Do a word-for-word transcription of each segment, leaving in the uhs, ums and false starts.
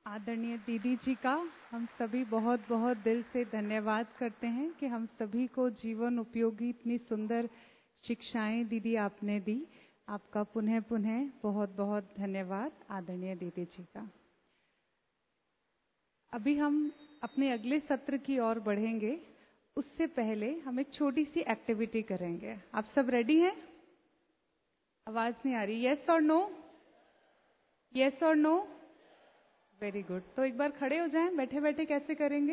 आदरणीय दीदी जी का हम सभी बहुत बहुत दिल से धन्यवाद करते हैं कि हम सभी को जीवन उपयोगी इतनी सुंदर शिक्षाएं दीदी आपने दी। आपका पुनः पुनः बहुत बहुत धन्यवाद आदरणीय दीदी जी का। अभी हम अपने अगले सत्र की ओर बढ़ेंगे, उससे पहले हम एक छोटी सी एक्टिविटी करेंगे। आप सब रेडी हैं? आवाज नहीं आ रही। यस और नो? यस और नो? Very good. तो एक बार खड़े हो जाएं। बैठे बैठे कैसे करेंगे?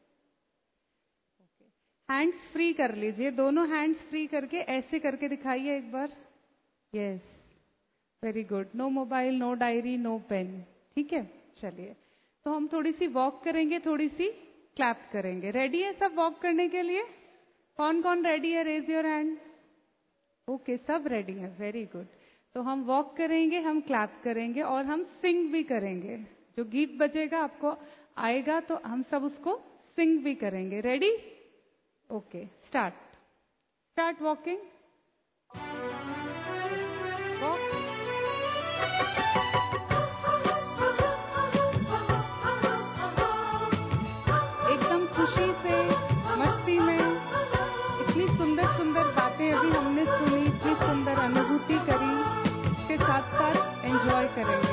हैंड्स फ्री कर लीजिए, दोनों हैंड्स फ्री करके ऐसे करके दिखाइए एक बार। Yes, very good. No mobile, no diary, no pen. ठीक है, चलिए। तो हम थोड़ी सी वॉक करेंगे, थोड़ी सी क्लैप करेंगे। रेडी है सब वॉक करने के लिए? कौन कौन रेडी है? Raise your hand. ओके, सब रेडी है, वेरी गुड। तो हम वॉक करेंगे, हम क्लैप करेंगे और हम सिंग भी करेंगे। जो गीत बजेगा आपको आएगा तो हम सब उसको सिंग भी करेंगे। Ready? Okay, start. Start walking. Walk. एकदम खुशी से, मस्ती में। इतनी सुंदर सुंदर बातें अभी हमने सुनी, इतनी सुंदर अनुभूति करी, इसके साथ साथ एंजॉय करेंगे।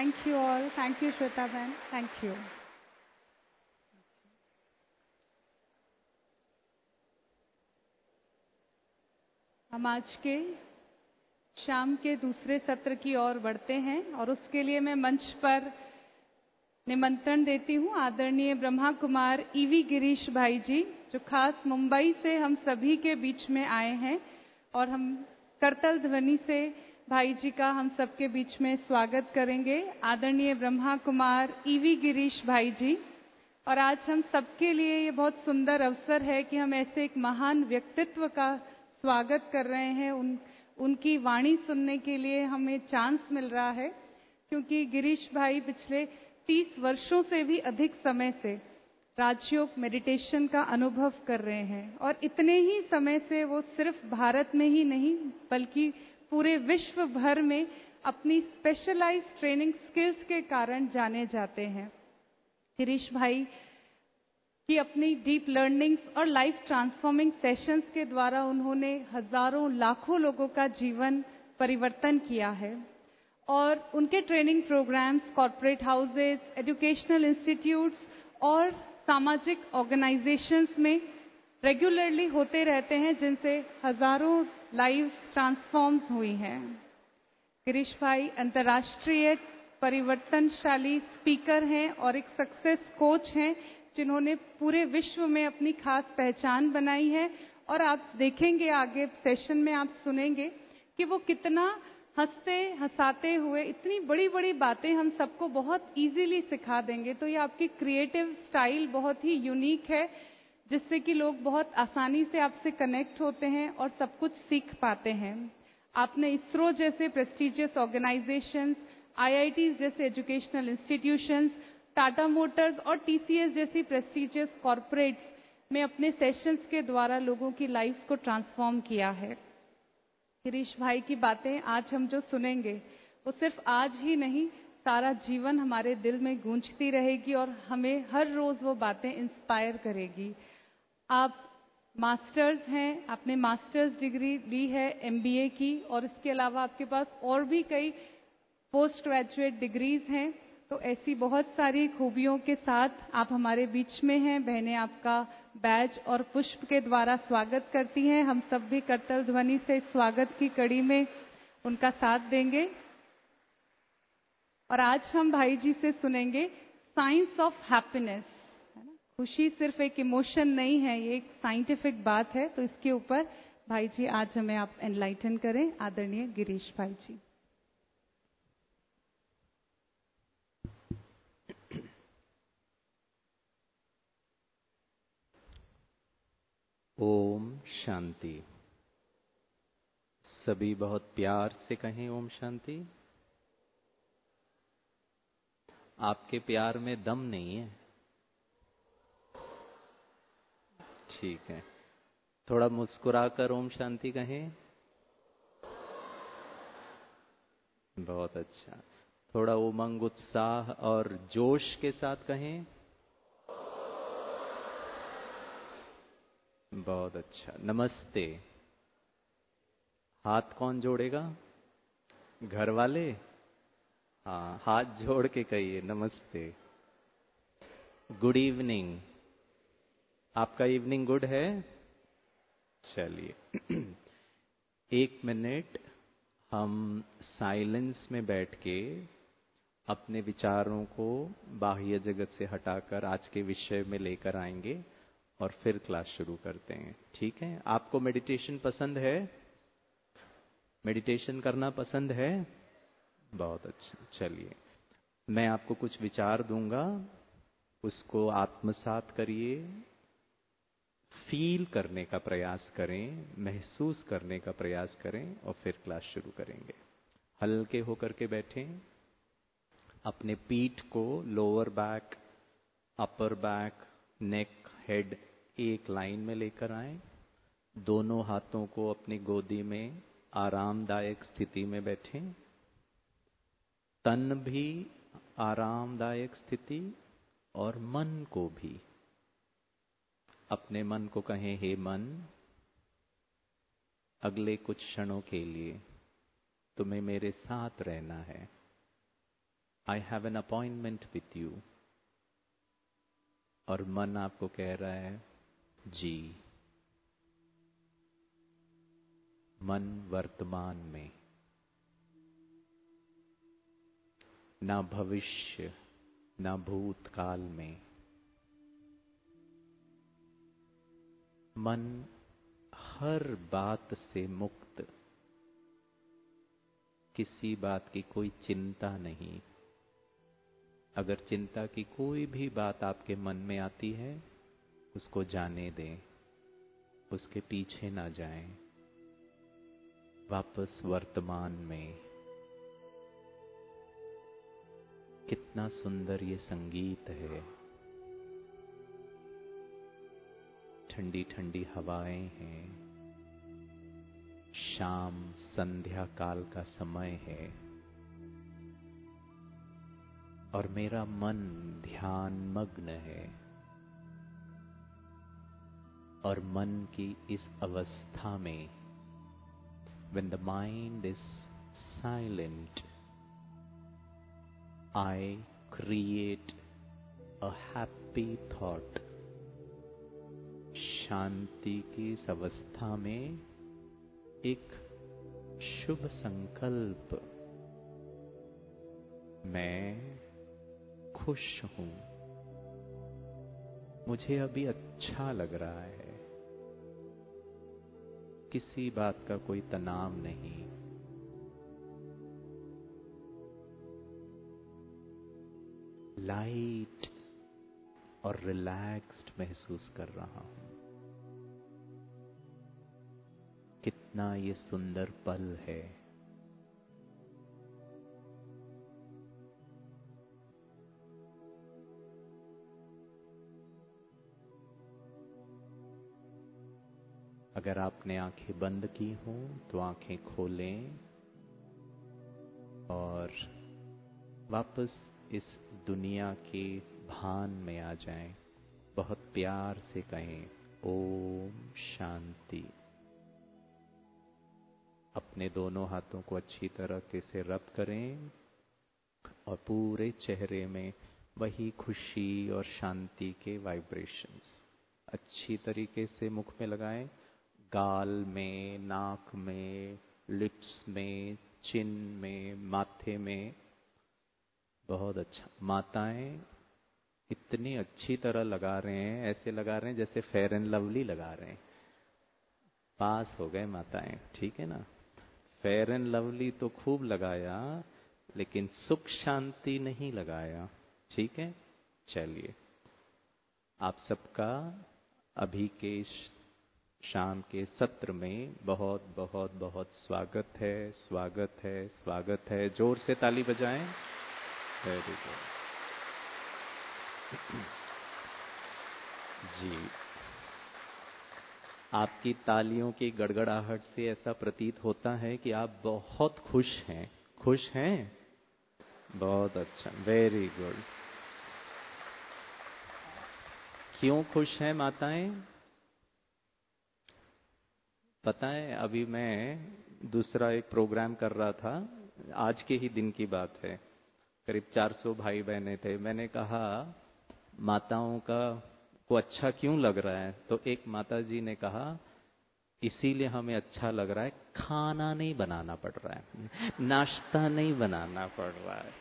Thank you all, thank you Shweta बहन, थैंक यू। हम आज के शाम के दूसरे सत्र की ओर बढ़ते हैं और उसके लिए मैं मंच पर निमंत्रण देती हूँ आदरणीय ब्रह्मा कुमार ईवी गिरीश भाई जी, जो खास मुंबई से हम सभी के बीच में आए हैं और हम करतल ध्वनि से भाई जी का हम सबके बीच में स्वागत करेंगे। आदरणीय ब्रह्मा कुमार ईवी गिरीश भाई जी, और आज हम सबके लिए ये बहुत सुंदर अवसर है कि हम ऐसे एक महान व्यक्तित्व का स्वागत कर रहे हैं। उन उनकी वाणी सुनने के लिए हमें चांस मिल रहा है, क्योंकि गिरीश भाई पिछले तीस वर्षों से भी अधिक समय से राजयोग मेडिटेशन का अनुभव कर रहे हैं और इतने ही समय से वो सिर्फ भारत में ही नहीं बल्कि पूरे विश्व भर में अपनी स्पेशलाइज्ड ट्रेनिंग स्किल्स के कारण जाने जाते हैं। गिरीश भाई की अपनी डीप लर्निंग्स और लाइफ ट्रांसफॉर्मिंग सेशंस के द्वारा उन्होंने हजारों लाखों लोगों का जीवन परिवर्तन किया है और उनके training programs corporate houses, educational institutes और सामाजिक ऑर्गेनाइजेशंस में रेगुलरली होते रहते हैं, जिनसे हजारों लाइव्स ट्रांसफॉर्म हुई हैं। गिरीश भाई अंतर्राष्ट्रीय परिवर्तनशाली स्पीकर हैं और एक सक्सेस कोच हैं, जिन्होंने पूरे विश्व में अपनी खास पहचान बनाई है। और आप देखेंगे आगे सेशन में आप सुनेंगे कि वो कितना हंसते हंसाते हुए इतनी बड़ी बड़ी बातें हम सबको बहुत इजीली सिखा देंगे। तो ये आपकी क्रिएटिव स्टाइल बहुत ही यूनिक है, जिससे कि लोग बहुत आसानी से आपसे कनेक्ट होते हैं और सब कुछ सीख पाते हैं। आपने इसरो जैसे प्रेस्टिजियस ऑर्गेनाइजेशंस, आईआईटीज जैसे एजुकेशनल इंस्टीट्यूशंस, टाटा मोटर्स और टीसीएस जैसी प्रेस्टिजियस कॉर्पोरेट्स में अपने सेशंस के द्वारा लोगों की लाइफ को ट्रांसफॉर्म किया है। गिरीश भाई की बातें आज हम जो सुनेंगे वो सिर्फ आज ही नहीं, सारा जीवन हमारे दिल में गूंजती रहेगी और हमें हर रोज वो बातें इंस्पायर करेगी। आप मास्टर्स हैं, आपने मास्टर्स डिग्री ली है एमबीए की, और इसके अलावा आपके पास और भी कई पोस्ट ग्रेजुएट डिग्रीज हैं। तो ऐसी बहुत सारी खूबियों के साथ आप हमारे बीच में हैं। बहनें आपका बैज और पुष्प के द्वारा स्वागत करती हैं। हम सब भी करतल ध्वनि से स्वागत की कड़ी में उनका साथ देंगे। और आज हम भाई जी से सुनेंगे साइंस ऑफ हैप्पीनेस। खुशी सिर्फ एक इमोशन नहीं है, ये एक साइंटिफिक बात है। तो इसके ऊपर भाई जी आज हमें आप एनलाइटन करें, आदरणीय गिरीश भाई जी। ओम शांति। सभी बहुत प्यार से कहें ओम शांति। आपके प्यार में दम नहीं है, ठीक है। थोड़ा मुस्कुराकर ओम शांति कहें। बहुत अच्छा। थोड़ा उमंग, उत्साह और जोश के साथ कहें। बहुत अच्छा। नमस्ते। हाथ कौन जोड़ेगा? घर वाले? हाँ, हाथ जोड़ के कहिए नमस्ते। Good evening. आपका इवनिंग गुड है? चलिए एक मिनट हम साइलेंस में बैठ के अपने विचारों को बाह्य जगत से हटाकर आज के विषय में लेकर आएंगे और फिर क्लास शुरू करते हैं, ठीक है? आपको मेडिटेशन पसंद है? मेडिटेशन करना पसंद है? बहुत अच्छा। चलिए मैं आपको कुछ विचार दूंगा, उसको आत्मसात करिए, फील करने का प्रयास करें, महसूस करने का प्रयास करें और फिर क्लास शुरू करेंगे। हल्के होकर के बैठें। अपने पीठ को lower back, upper back, neck, head एक लाइन में लेकर आएं। दोनों हाथों को अपनी गोदी में आरामदायक स्थिति में बैठें। तन भी आरामदायक स्थिति और मन को भी। अपने मन को कहें, हे मन, अगले कुछ क्षणों के लिए तुम्हें मेरे साथ रहना है। I have an appointment with you, और मन आपको कह रहा है जी। मन वर्तमान में, ना भविष्य ना भूतकाल में। मन हर बात से मुक्त, किसी बात की कोई चिंता नहीं। अगर चिंता की कोई भी बात आपके मन में आती है, उसको जाने दें, उसके पीछे ना जाएं। वापस वर्तमान में। कितना सुंदर ये संगीत है। ठंडी ठंडी हवाएं हैं, शाम संध्या काल का समय है, और मेरा मन ध्यान मग्न है। और मन की इस अवस्था में, when the mind is silent, I create a happy thought. शांति की इस अवस्था में एक शुभ संकल्प, मैं खुश हूं, मुझे अभी अच्छा लग रहा है, किसी बात का कोई तनाव नहीं। लाइट और रिलैक्स्ड महसूस कर रहा हूं। कितना ये सुंदर पल है। अगर आपने आंखें बंद की हों तो आंखें खोलें और वापस इस दुनिया के भान में आ जाएं। बहुत प्यार से कहें ओम शांति। अपने दोनों हाथों को अच्छी तरह से रब करें और पूरे चेहरे में वही खुशी और शांति के वाइब्रेशंस अच्छी तरीके से मुख में लगाएं। गाल में, नाक में, लिप्स में, चिन में, माथे में। बहुत अच्छा। माताएं इतनी अच्छी तरह लगा रहे हैं, ऐसे लगा रहे हैं जैसे फेयर एंड लवली लगा रहे हैं। पास हो गए माताएं, ठीक है ना। फेयर एंड लवली तो खूब लगाया, लेकिन सुख शांति नहीं लगाया, ठीक है। चलिए, आप सबका अभी के शाम के सत्र में बहुत बहुत बहुत स्वागत है, स्वागत है, स्वागत है। जोर से ताली बजाएं। वेरी गुड जी। आपकी तालियों की गड़गड़ाहट से ऐसा प्रतीत होता है कि आप बहुत खुश हैं। खुश हैं? बहुत अच्छा, वेरी गुड। क्यों खुश हैं माताएं? पता है, अभी मैं दूसरा एक प्रोग्राम कर रहा था, आज के ही दिन की बात है। करीब चार सौ भाई बहने थे। मैंने कहा माताओं का को अच्छा क्यों लग रहा है? तो एक माता जी ने कहा इसीलिए हमें अच्छा लग रहा है, खाना नहीं बनाना पड़ रहा है, नाश्ता नहीं बनाना पड़ रहा है।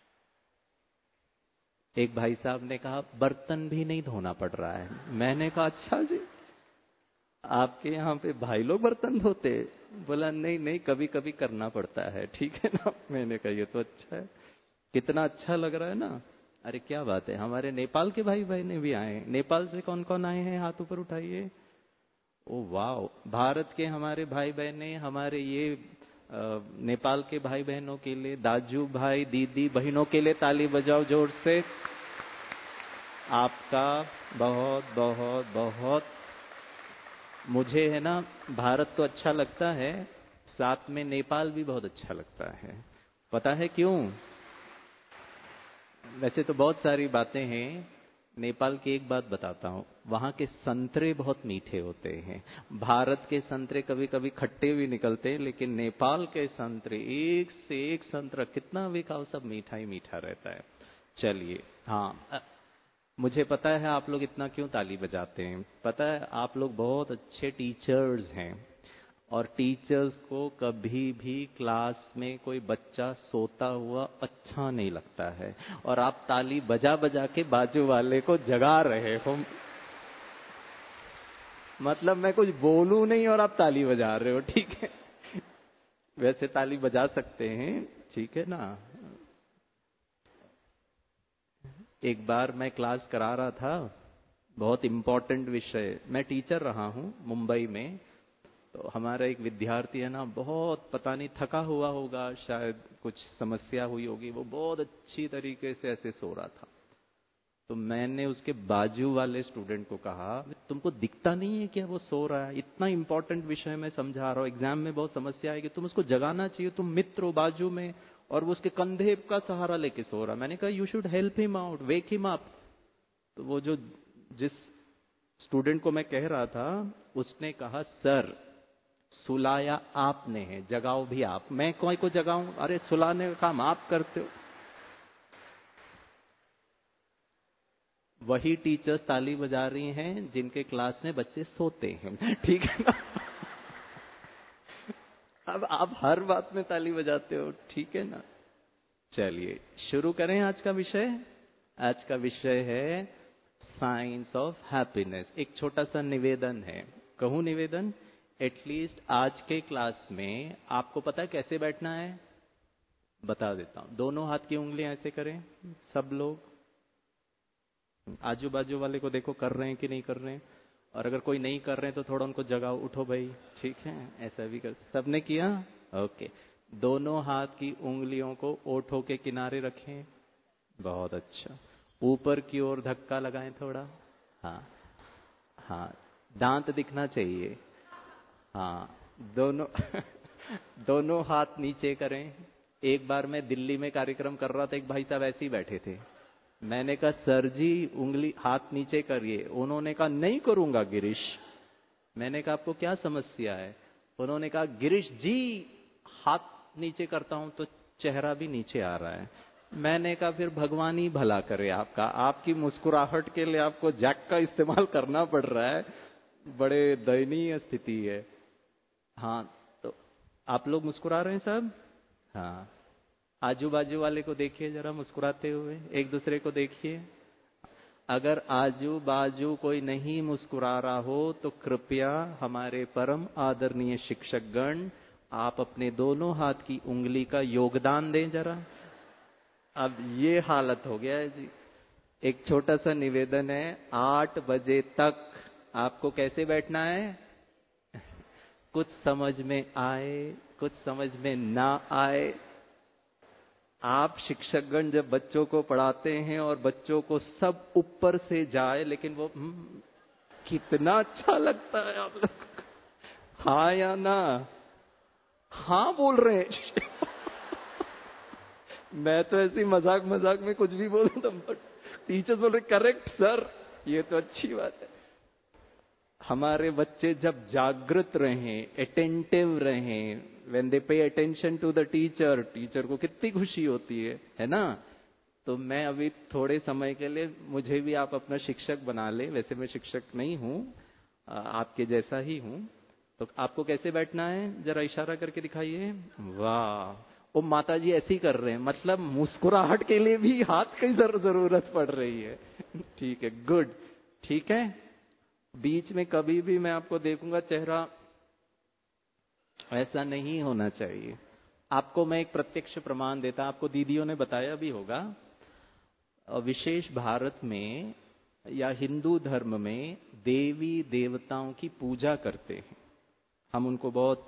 एक भाई साहब ने कहा बर्तन भी नहीं धोना पड़ रहा है। मैंने कहा अच्छा जी, आपके यहाँ पे भाई लोग बर्तन धोते? बोला नहीं नहीं, कभी कभी करना पड़ता है, ठीक है ना। मैंने कहा ये तो अच्छा है, कितना अच्छा लग रहा है ना। अरे क्या बात है, हमारे नेपाल के भाई बहने भी आए। नेपाल से कौन कौन आए हैं, हाथ ऊपर उठाइए। ओ वाह। भारत के हमारे भाई बहने, हमारे ये आ, नेपाल के भाई बहनों के लिए, दाजू भाई दीदी बहनों के लिए ताली बजाओ जोर से। आपका बहुत बहुत बहुत। मुझे है ना, भारत तो अच्छा लगता है, साथ में नेपाल भी बहुत अच्छा लगता है। पता है क्यों? वैसे तो बहुत सारी बातें हैं, नेपाल की एक बात बताता हूँ, वहाँ के संतरे बहुत मीठे होते हैं। भारत के संतरे कभी कभी खट्टे भी निकलते हैं, लेकिन नेपाल के संतरे एक से एक संतरा कितना भी खाओ सब मीठा ही मीठा रहता है। चलिए, हाँ, अ, मुझे पता है आप लोग इतना क्यों ताली बजाते हैं। पता है आप लोग बहुत अच्छे टीचर्स हैं, और टीचर्स को कभी भी क्लास में कोई बच्चा सोता हुआ अच्छा नहीं लगता है, और आप ताली बजा बजा के बाजू वाले को जगा रहे हो। मतलब मैं कुछ बोलूं नहीं और आप ताली बजा रहे हो, ठीक है। वैसे ताली बजा सकते हैं, ठीक है ना। एक बार मैं क्लास करा रहा था, बहुत इंपॉर्टेंट विषय, मैं टीचर रहा हूं मुंबई में। तो हमारा एक विद्यार्थी है ना, बहुत पता नहीं थका हुआ होगा, शायद कुछ समस्या हुई होगी, वो बहुत अच्छी तरीके से ऐसे सो रहा था। तो मैंने उसके बाजू वाले स्टूडेंट को कहा, तुमको दिखता नहीं है क्या वो सो रहा है? इतना इंपॉर्टेंट विषय मैं समझा रहा हूँ, एग्जाम में बहुत समस्या आएगी, तुम उसको जगाना चाहिए, तुम मित्र हो बाजू में, और वो उसके कंधे का सहारा लेके सो रहा। मैंने कहा you should help him out, wake him up. तो वो जो जिस स्टूडेंट को मैं कह रहा था, उसने कहा सर सुलाया आपने है, जगाओ भी आप। मैं कोई को जगाऊं? अरे सुलाने का काम आप करते हो। वही टीचर्स ताली बजा रही हैं जिनके क्लास में बच्चे सोते हैं, ठीक है ना। अब आप हर बात में ताली बजाते हो, ठीक है ना। चलिए शुरू करें आज का विषय। आज का विषय है साइंस ऑफ हैप्पीनेस। एक छोटा सा निवेदन है, कहूं निवेदन? एटलीस्ट आज के क्लास में आपको पता है कैसे बैठना है? बता देता हूं। दोनों हाथ की उंगलियां ऐसे करें सब लोग। आजू बाजू वाले को देखो कर रहे हैं कि नहीं कर रहे हैं, और अगर कोई नहीं कर रहे हैं तो थोड़ा उनको जगाओ, उठो भाई, ठीक है। ऐसा भी कर, सबने किया? ओके। दोनों हाथ की उंगलियों को ओठों के किनारे रखें। बहुत अच्छा। ऊपर की ओर धक्का लगाएं थोड़ा। हाँ हाँ, दांत दिखना चाहिए। हाँ, दोनों दोनों हाथ नीचे करें। एक बार मैं दिल्ली में कार्यक्रम कर रहा था, एक भाई साहब ऐसे ही बैठे थे। मैंने कहा सर जी उंगली हाथ नीचे करिए। उन्होंने कहा नहीं करूंगा गिरीश। मैंने कहा आपको क्या समस्या है? उन्होंने कहा गिरीश जी हाथ नीचे करता हूं तो चेहरा भी नीचे आ रहा है। मैंने कहा फिर भगवान ही भला करे आपका, आपकी मुस्कुराहट के लिए आपको जैक का इस्तेमाल करना पड़ रहा है, बड़े दयनीय स्थिति है। हाँ, तो आप लोग मुस्कुरा रहे हैं सब? हाँ, आजू बाजू वाले को देखिए जरा मुस्कुराते हुए, एक दूसरे को देखिए। अगर आजू बाजू कोई नहीं मुस्कुरा रहा हो तो कृपया हमारे परम आदरणीय शिक्षक गण, आप अपने दोनों हाथ की उंगली का योगदान दें जरा। अब ये हालत हो गया है जी। एक छोटा सा निवेदन है, आठ बजे तक आपको कैसे बैठना है? कुछ समझ में आए, कुछ समझ में ना आए, आप शिक्षकगण जब बच्चों को पढ़ाते हैं और बच्चों को सब ऊपर से जाए, लेकिन वो कितना अच्छा लगता है आप लोग। हाँ या ना? हाँ बोल रहे हैं। मैं तो ऐसी मजाक मजाक में कुछ भी बोल रहा था, टीचर्स बोल रहे करेक्ट सर, ये तो अच्छी बात है। हमारे बच्चे जब जागृत रहें, अटेंटिव रहें, when they pay attention to the teacher, teacher को कितनी खुशी होती है, है ना। तो मैं अभी थोड़े समय के लिए, मुझे भी आप अपना शिक्षक बना ले। वैसे मैं शिक्षक नहीं हूं, आपके जैसा ही हूं। तो आपको कैसे बैठना है जरा इशारा करके दिखाइए। वाह, वो माता जी ऐसे ही कर रहे हैं, मतलब मुस्कुराहट के लिए भी हाथ की जरूरत पड़ रही है। ठीक है, गुड, ठीक है। बीच में कभी भी मैं आपको देखूंगा चेहरा ऐसा नहीं होना चाहिए। आपको मैं एक प्रत्यक्ष प्रमाण देता, आपको दीदियों ने बताया भी होगा, विशेष भारत में या हिंदू धर्म में देवी देवताओं की पूजा करते हैं। हम उनको बहुत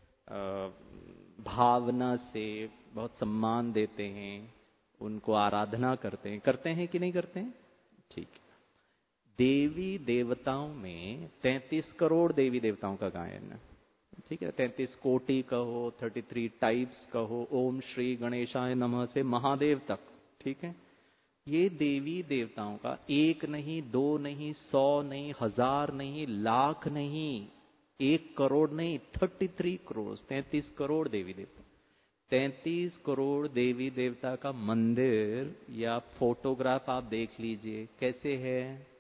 भावना से, बहुत सम्मान देते हैं, उनको आराधना करते हैं। करते हैं कि नहीं करते हैं? ठीक है। देवी देवताओं में तैंतीस करोड़ देवी देवताओं का गायन है, ठीक है। तैंतीस कोटि कहो, तैंतीस टाइप्स कहो, ओम श्री गणेशाय नमः से महादेव तक, ठीक है। ये देवी देवताओं का एक नहीं, दो नहीं, सौ नहीं, हजार नहीं, लाख नहीं, एक करोड़ नहीं, थर्टी थ्री करोड़, तैतीस करोड़ देवी देवता, तैतीस करोड़ देवी देवता का मंदिर या फोटोग्राफ आप देख लीजिए कैसे है,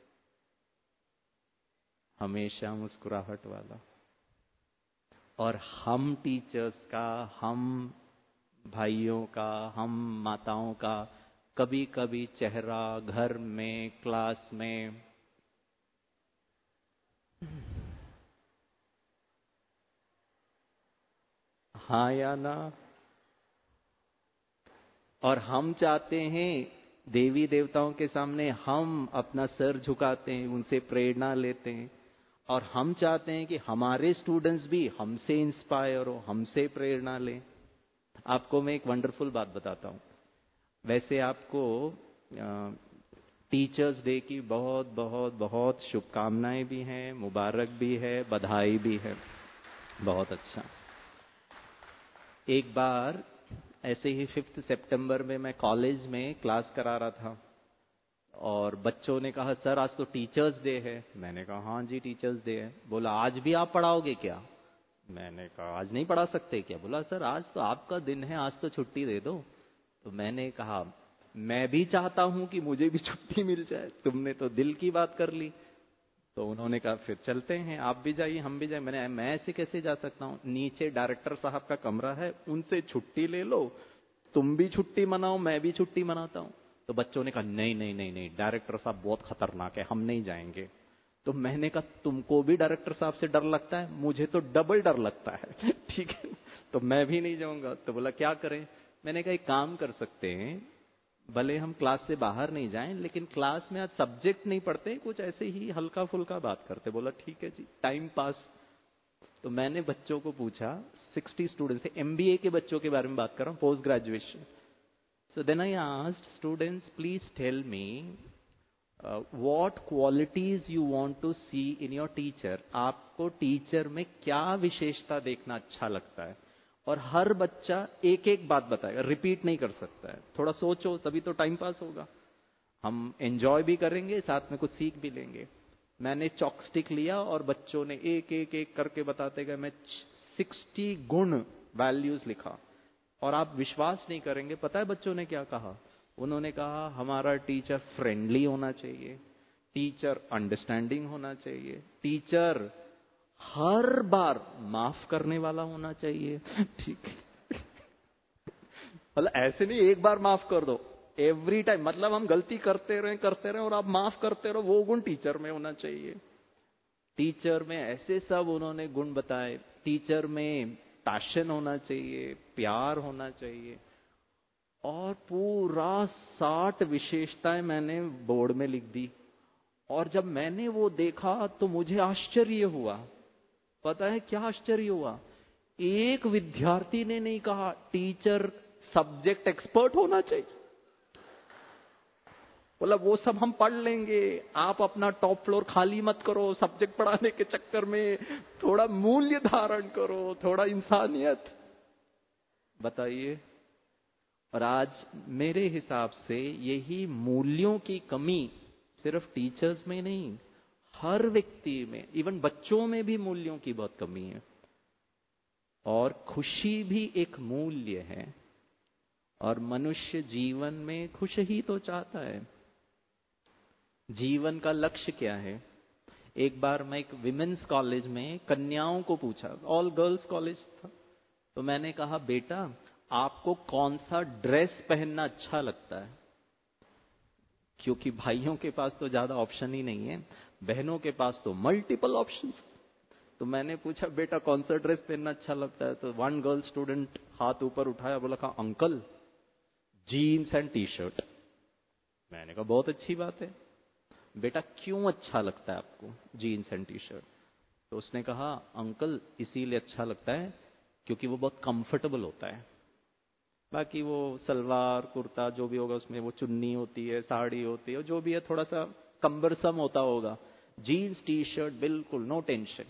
हमेशा मुस्कुराहट वाला। और हम टीचर्स का, हम भाइयों का, हम माताओं का कभी कभी चेहरा घर में, क्लास में हाँ या ना। और हम चाहते हैं देवी देवताओं के सामने हम अपना सर झुकाते हैं, उनसे प्रेरणा लेते हैं, और हम चाहते हैं कि हमारे स्टूडेंट्स भी हमसे इंस्पायर हो, हमसे प्रेरणा लें। आपको मैं एक वंडरफुल बात बताता हूँ। वैसे आपको टीचर्स डे की बहुत बहुत बहुत शुभकामनाएं भी हैं, मुबारक भी है, बधाई भी है। बहुत अच्छा। एक बार ऐसे ही फिफ्थ सितंबर में मैं कॉलेज में क्लास करा रहा था और बच्चों ने कहा सर आज तो टीचर्स डे है। मैंने कहा हाँ जी टीचर्स डे है। बोला आज भी आप पढ़ाओगे क्या? मैंने कहा आज नहीं पढ़ा सकते क्या? बोला सर आज तो आपका दिन है, आज तो छुट्टी दे दो। तो मैंने कहा मैं भी चाहता हूं कि मुझे भी छुट्टी मिल जाए, तुमने तो दिल की बात कर ली। तो उन्होंने कहा फिर चलते हैं, आप भी जाइए हम भी जाए। मैंने मैं ऐसे कैसे जा सकता हूँ, नीचे डायरेक्टर साहब का कमरा है, उनसे छुट्टी ले लो, तुम भी छुट्टी मनाओ मैं भी छुट्टी मनाता हूँ। तो बच्चों ने कहा नहीं नहीं नहीं नहीं, डायरेक्टर साहब बहुत खतरनाक है, हम नहीं जाएंगे। तो मैंने कहा तुमको भी डायरेक्टर साहब से डर लगता है? मुझे तो डबल डर लगता है। ठीक है, तो मैं भी नहीं जाऊंगा। तो बोला क्या करें? मैंने कहा एक काम कर सकते हैं, भले हम क्लास से बाहर नहीं जाएं लेकिन क्लास में आज सब्जेक्ट नहीं पढ़ते, कुछ ऐसे ही हल्का फुल्का बात करते। बोला ठीक है जी, टाइम पास। तो मैंने बच्चों को पूछा, साठ स्टूडेंट्स थे, एमबीए के बच्चों के बारे में बात कर रहा हूँ, post graduation. So then I asked students please tell me what qualities you want to see in your teacher. आपको टीचर में क्या विशेषता देखना अच्छा लगता है? और हर बच्चा एक एक बात बताएगा, रिपीट नहीं कर सकता है। थोड़ा सोचो तभी तो टाइम पास होगा, हम एंजॉय भी करेंगे, साथ में कुछ सीख भी लेंगे। मैंने चॉकस्टिक लिया और बच्चों ने एक एक एक करके बताते गए। मैं साठ गुण वैल्यूज लिखा और आप विश्वास नहीं करेंगे, पता है बच्चों ने क्या कहा? उन्होंने कहा हमारा टीचर फ्रेंडली होना चाहिए, टीचर अंडरस्टैंडिंग होना चाहिए, टीचर हर बार माफ करने वाला होना चाहिए। ठीक है, मतलब ऐसे नहीं एक बार माफ कर दो, एवरी टाइम, मतलब हम गलती करते रहे करते रहे और आप माफ करते रहो, वो गुण टीचर में होना चाहिए। टीचर में ऐसे सब उन्होंने गुण बताए। टीचर में पैशन होना चाहिए, प्यार होना चाहिए, और पूरा साठ विशेषताएं मैंने बोर्ड में लिख दी। और जब मैंने वो देखा तो मुझे आश्चर्य हुआ। पता है क्या आश्चर्य हुआ? एक विद्यार्थी ने नहीं कहा टीचर सब्जेक्ट एक्सपर्ट होना चाहिए। बोला वो सब हम पढ़ लेंगे, आप अपना टॉप फ्लोर खाली मत करो सब्जेक्ट पढ़ाने के चक्कर में, थोड़ा मूल्य धारण करो, थोड़ा इंसानियत। बताइए। और आज मेरे हिसाब से यही मूल्यों की कमी सिर्फ टीचर्स में नहीं, हर व्यक्ति में, इवन बच्चों में भी मूल्यों की बहुत कमी है। और खुशी भी एक मूल्य है, और मनुष्य जीवन में खुश ही तो चाहता है। जीवन का लक्ष्य क्या है? एक बार मैं एक विमेंस कॉलेज में कन्याओं को पूछा, ऑल गर्ल्स कॉलेज था, तो मैंने कहा बेटा आपको कौन सा ड्रेस पहनना अच्छा लगता है? क्योंकि भाइयों के पास तो ज्यादा ऑप्शन ही नहीं है, बहनों के पास तो मल्टीपल ऑप्शन। तो मैंने पूछा बेटा कौन सा ड्रेस पहनना अच्छा लगता है? तो वन गर्ल स्टूडेंट हाथ ऊपर उठाया, बोला कहा uncle jeans and T shirt. मैंने कहा बहुत अच्छी बात है, बेटा क्यों अच्छा लगता है आपको जीन्स एंड टी शर्ट? तो उसने कहा अंकल इसीलिए अच्छा लगता है क्योंकि वो बहुत कंफर्टेबल होता है। बाकी वो सलवार कुर्ता जो भी होगा उसमें वो चुन्नी होती है, साड़ी होती है, जो भी है थोड़ा सा कंबरसम होता होगा। जीन्स टी शर्ट बिल्कुल no tension.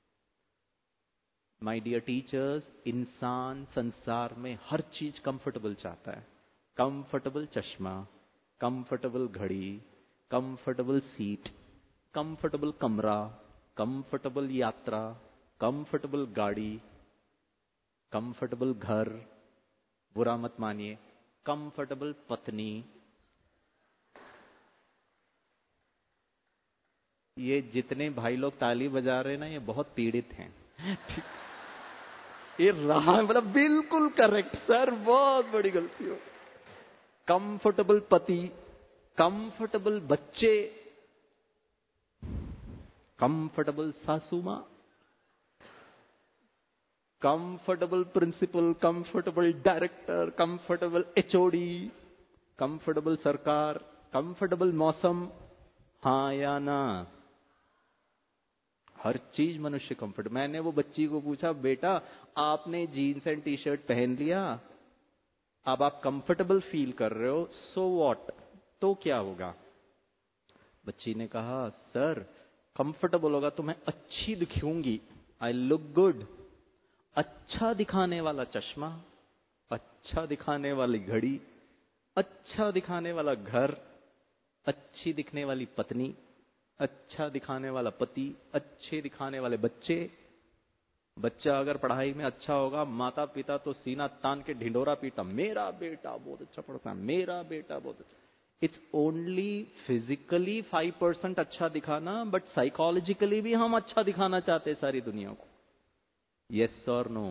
My dear teachers, इंसान संसार में हर चीज कंफर्टेबल चाहता है। कंफर्टेबल चश्मा, कंफर्टेबल घड़ी, कंफर्टेबल सीट, कंफर्टेबल कमरा, कंफर्टेबल यात्रा, कंफर्टेबल गाड़ी, कंफर्टेबल घर, बुरा मत मानिए, कंफर्टेबल पत्नी। ये जितने भाई लोग ताली बजा रहे हैं ना, ये बहुत पीड़ित हैं। ये रहा मतलब बिल्कुल करेक्ट सर, बहुत बड़ी गलती हो। कंफर्टेबल पति, कंफर्टेबल बच्चे, कंफर्टेबल सासू मां, comfortable principal, comfortable director, comfortable HOD, comfortable सरकार, कंफर्टेबल मौसम, हाँ या ना? हर चीज मनुष्य कंफर्ट। मैंने वो बच्ची को पूछा, बेटा आपने जीन्स एंड टी शर्ट पहन लिया, अब आप कंफर्टेबल फील कर रहे हो, सो व्हाट, तो क्या होगा? बच्ची ने कहा, सर कंफर्टेबल होगा तो मैं अच्छी दिखूंगी, आई लुक गुड। अच्छा दिखाने वाला चश्मा, अच्छा दिखाने वाली घड़ी, अच्छा दिखाने वाला घर, अच्छी दिखने वाली पत्नी, अच्छा दिखाने वाला पति, अच्छे दिखाने वाले बच्चे। बच्चा अगर पढ़ाई में अच्छा होगा, माता पिता तो सीना तान के ढिंडोरा पीटा, मेरा बेटा बहुत अच्छा पढ़ता है, मेरा बेटा बहुत अच्छा। It's only physically five percent अच्छा दिखाना, बट साइकोलॉजिकली भी हम अच्छा दिखाना चाहते हैं सारी दुनिया को। यस और नो?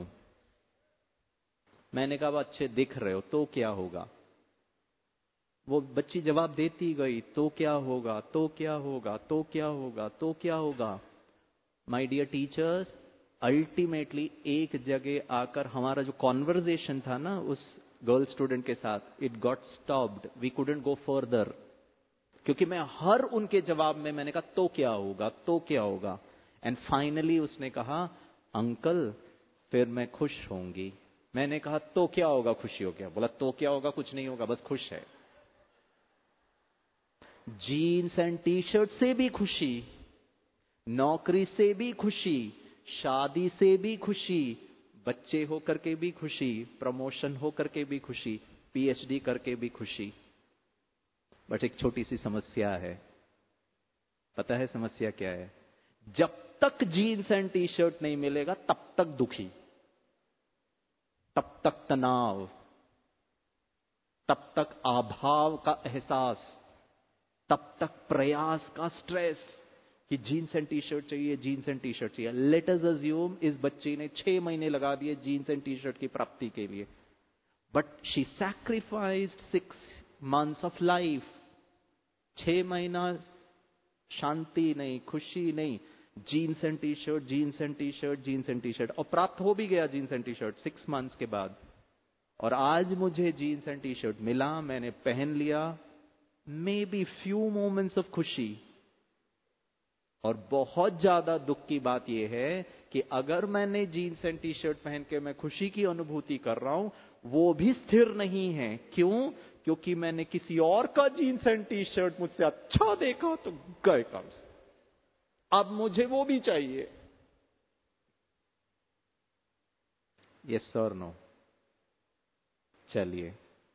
मैंने कहा अच्छे दिख रहे हो तो क्या होगा? वो बच्ची जवाब देती गई, तो क्या होगा, तो क्या होगा, तो क्या होगा, तो क्या होगा। माय डियर टीचर्स, अल्टीमेटली एक जगह आकर हमारा जो कॉन्वर्जेशन था ना उस गर्ल स्टूडेंट के साथ, it got stopped, we couldn't go further. क्योंकि मैं हर उनके जवाब में मैंने कहा तो क्या होगा, तो क्या होगा। एंड फाइनली उसने कहा, अंकल फिर मैं खुश होंगी। मैंने कहा तो क्या होगा, खुशी हो गया? बोला तो क्या होगा, कुछ नहीं होगा, बस खुश है। जीन्स एंड टी शर्ट से भी खुशी, नौकरी से भी खुशी, शादी से भी खुशी, बच्चे होकर के भी खुशी, प्रमोशन होकर के भी खुशी, पीएचडी करके भी खुशी। बट एक छोटी सी समस्या है। पता है समस्या क्या है? जब तक जीन्स एंड टी शर्ट नहीं मिलेगा तब तक दुखी, तब तक तनाव, तब तक अभाव का एहसास, तब तक प्रयास का स्ट्रेस कि जीन्स एंड टी शर्ट चाहिए, जीन्स एंड टी शर्ट चाहिए। लेट अस अज्यूम इस बच्ची ने छह महीने लगा दिए जीन्स एंड टी शर्ट की प्राप्ति के लिए, but she sacrificed six months of life. छह महीना शांति नहीं, खुशी नहीं, jeans and T shirt, jeans and T shirt, jeans and T shirt, और प्राप्त हो भी गया jeans and T shirt six months के बाद। और आज मुझे जीन्स एंड टी शर्ट मिला, मैंने पहन लिया, maybe few moments of खुशी। और बहुत ज्यादा दुख की बात यह है कि अगर मैंने जीन्स एंड टी शर्ट पहन के मैं खुशी की अनुभूति कर रहा हूं, वो भी स्थिर नहीं है। क्यों? क्योंकि मैंने किसी और का जीन्स एंड टी शर्ट मुझसे अच्छा देखा तो गए काम से, अब मुझे वो भी चाहिए। यस और नो? चलिए,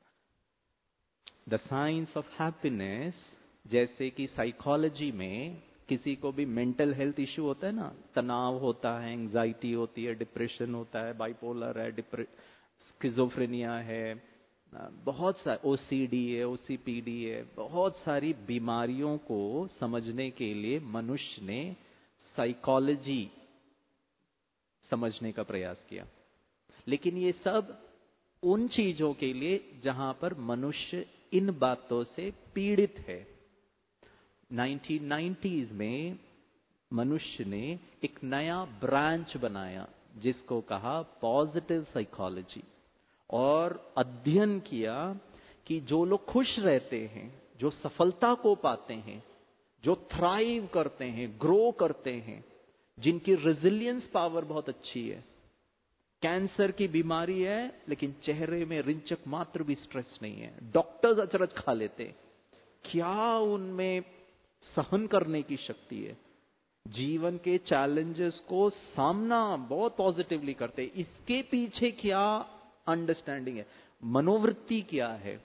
द साइंस ऑफ हैप्पीनेस, जैसे कि साइकोलॉजी में किसी को भी मेंटल हेल्थ इश्यू होता है ना, तनाव होता है, एंजाइटी होती है, डिप्रेशन होता है, बाइपोलर है, स्किज़ोफ्रेनिया है, बहुत सारे ओसीडी है, ओसीपीडी है, बहुत सारी बीमारियों को समझने के लिए मनुष्य ने साइकोलॉजी समझने का प्रयास किया। लेकिन ये सब उन चीजों के लिए जहां पर मनुष्य इन बातों से पीड़ित है। नाइनटीन नाइंटीज़ में मनुष्य ने एक नया ब्रांच बनाया जिसको कहा पॉजिटिव साइकोलॉजी, और अध्ययन किया कि जो लोग खुश रहते हैं, जो सफलता को पाते हैं, जो थ्राइव करते हैं, ग्रो करते हैं, जिनकी रेजिलियंस पावर बहुत अच्छी है, कैंसर की बीमारी है लेकिन चेहरे में रिंचक मात्र भी स्ट्रेस नहीं है, डॉक्टर्स अचरज खा लेते, क्या उनमें सहन करने की शक्ति है, जीवन के चैलेंजेस को सामना बहुत पॉजिटिवली करते, इसके पीछे क्या अंडरस्टैंडिंग है, मनोवृत्ति क्या है,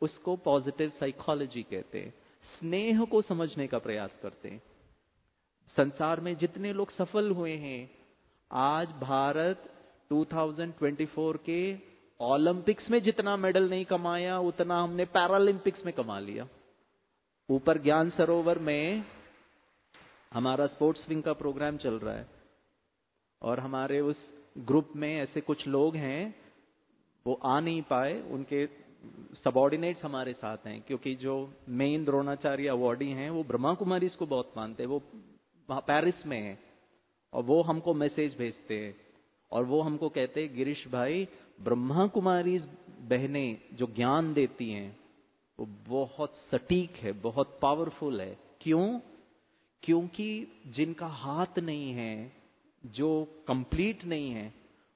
उसको पॉजिटिव साइकोलॉजी कहते हैं। स्नेह को समझने का प्रयास करते हैं। संसार में जितने लोग सफल हुए हैं, आज भारत दो हज़ार चौबीस के ओलंपिक्स में जितना मेडल नहीं कमाया, उतना हमने पैरालंपिक्स में कमा लिया। ऊपर ज्ञान सरोवर में हमारा स्पोर्ट्स विंग का प्रोग्राम चल रहा है, और हमारे उस ग्रुप में ऐसे कुछ लोग हैं, वो आ नहीं पाए, उनके सबॉर्डिनेट्स हमारे साथ हैं, क्योंकि जो मेन द्रोणाचार्य अवार्डी हैं वो ब्रह्मा कुमारी को बहुत मानते हैं, वो पेरिस में है, और वो हमको मैसेज भेजते हैं, और वो हमको कहते हैं, गिरीश भाई, ब्रह्मा कुमारी बहनें जो ज्ञान देती हैं वो बहुत सटीक है, बहुत पावरफुल है। क्यों? क्योंकि जिनका हाथ नहीं है, जो कंप्लीट नहीं है,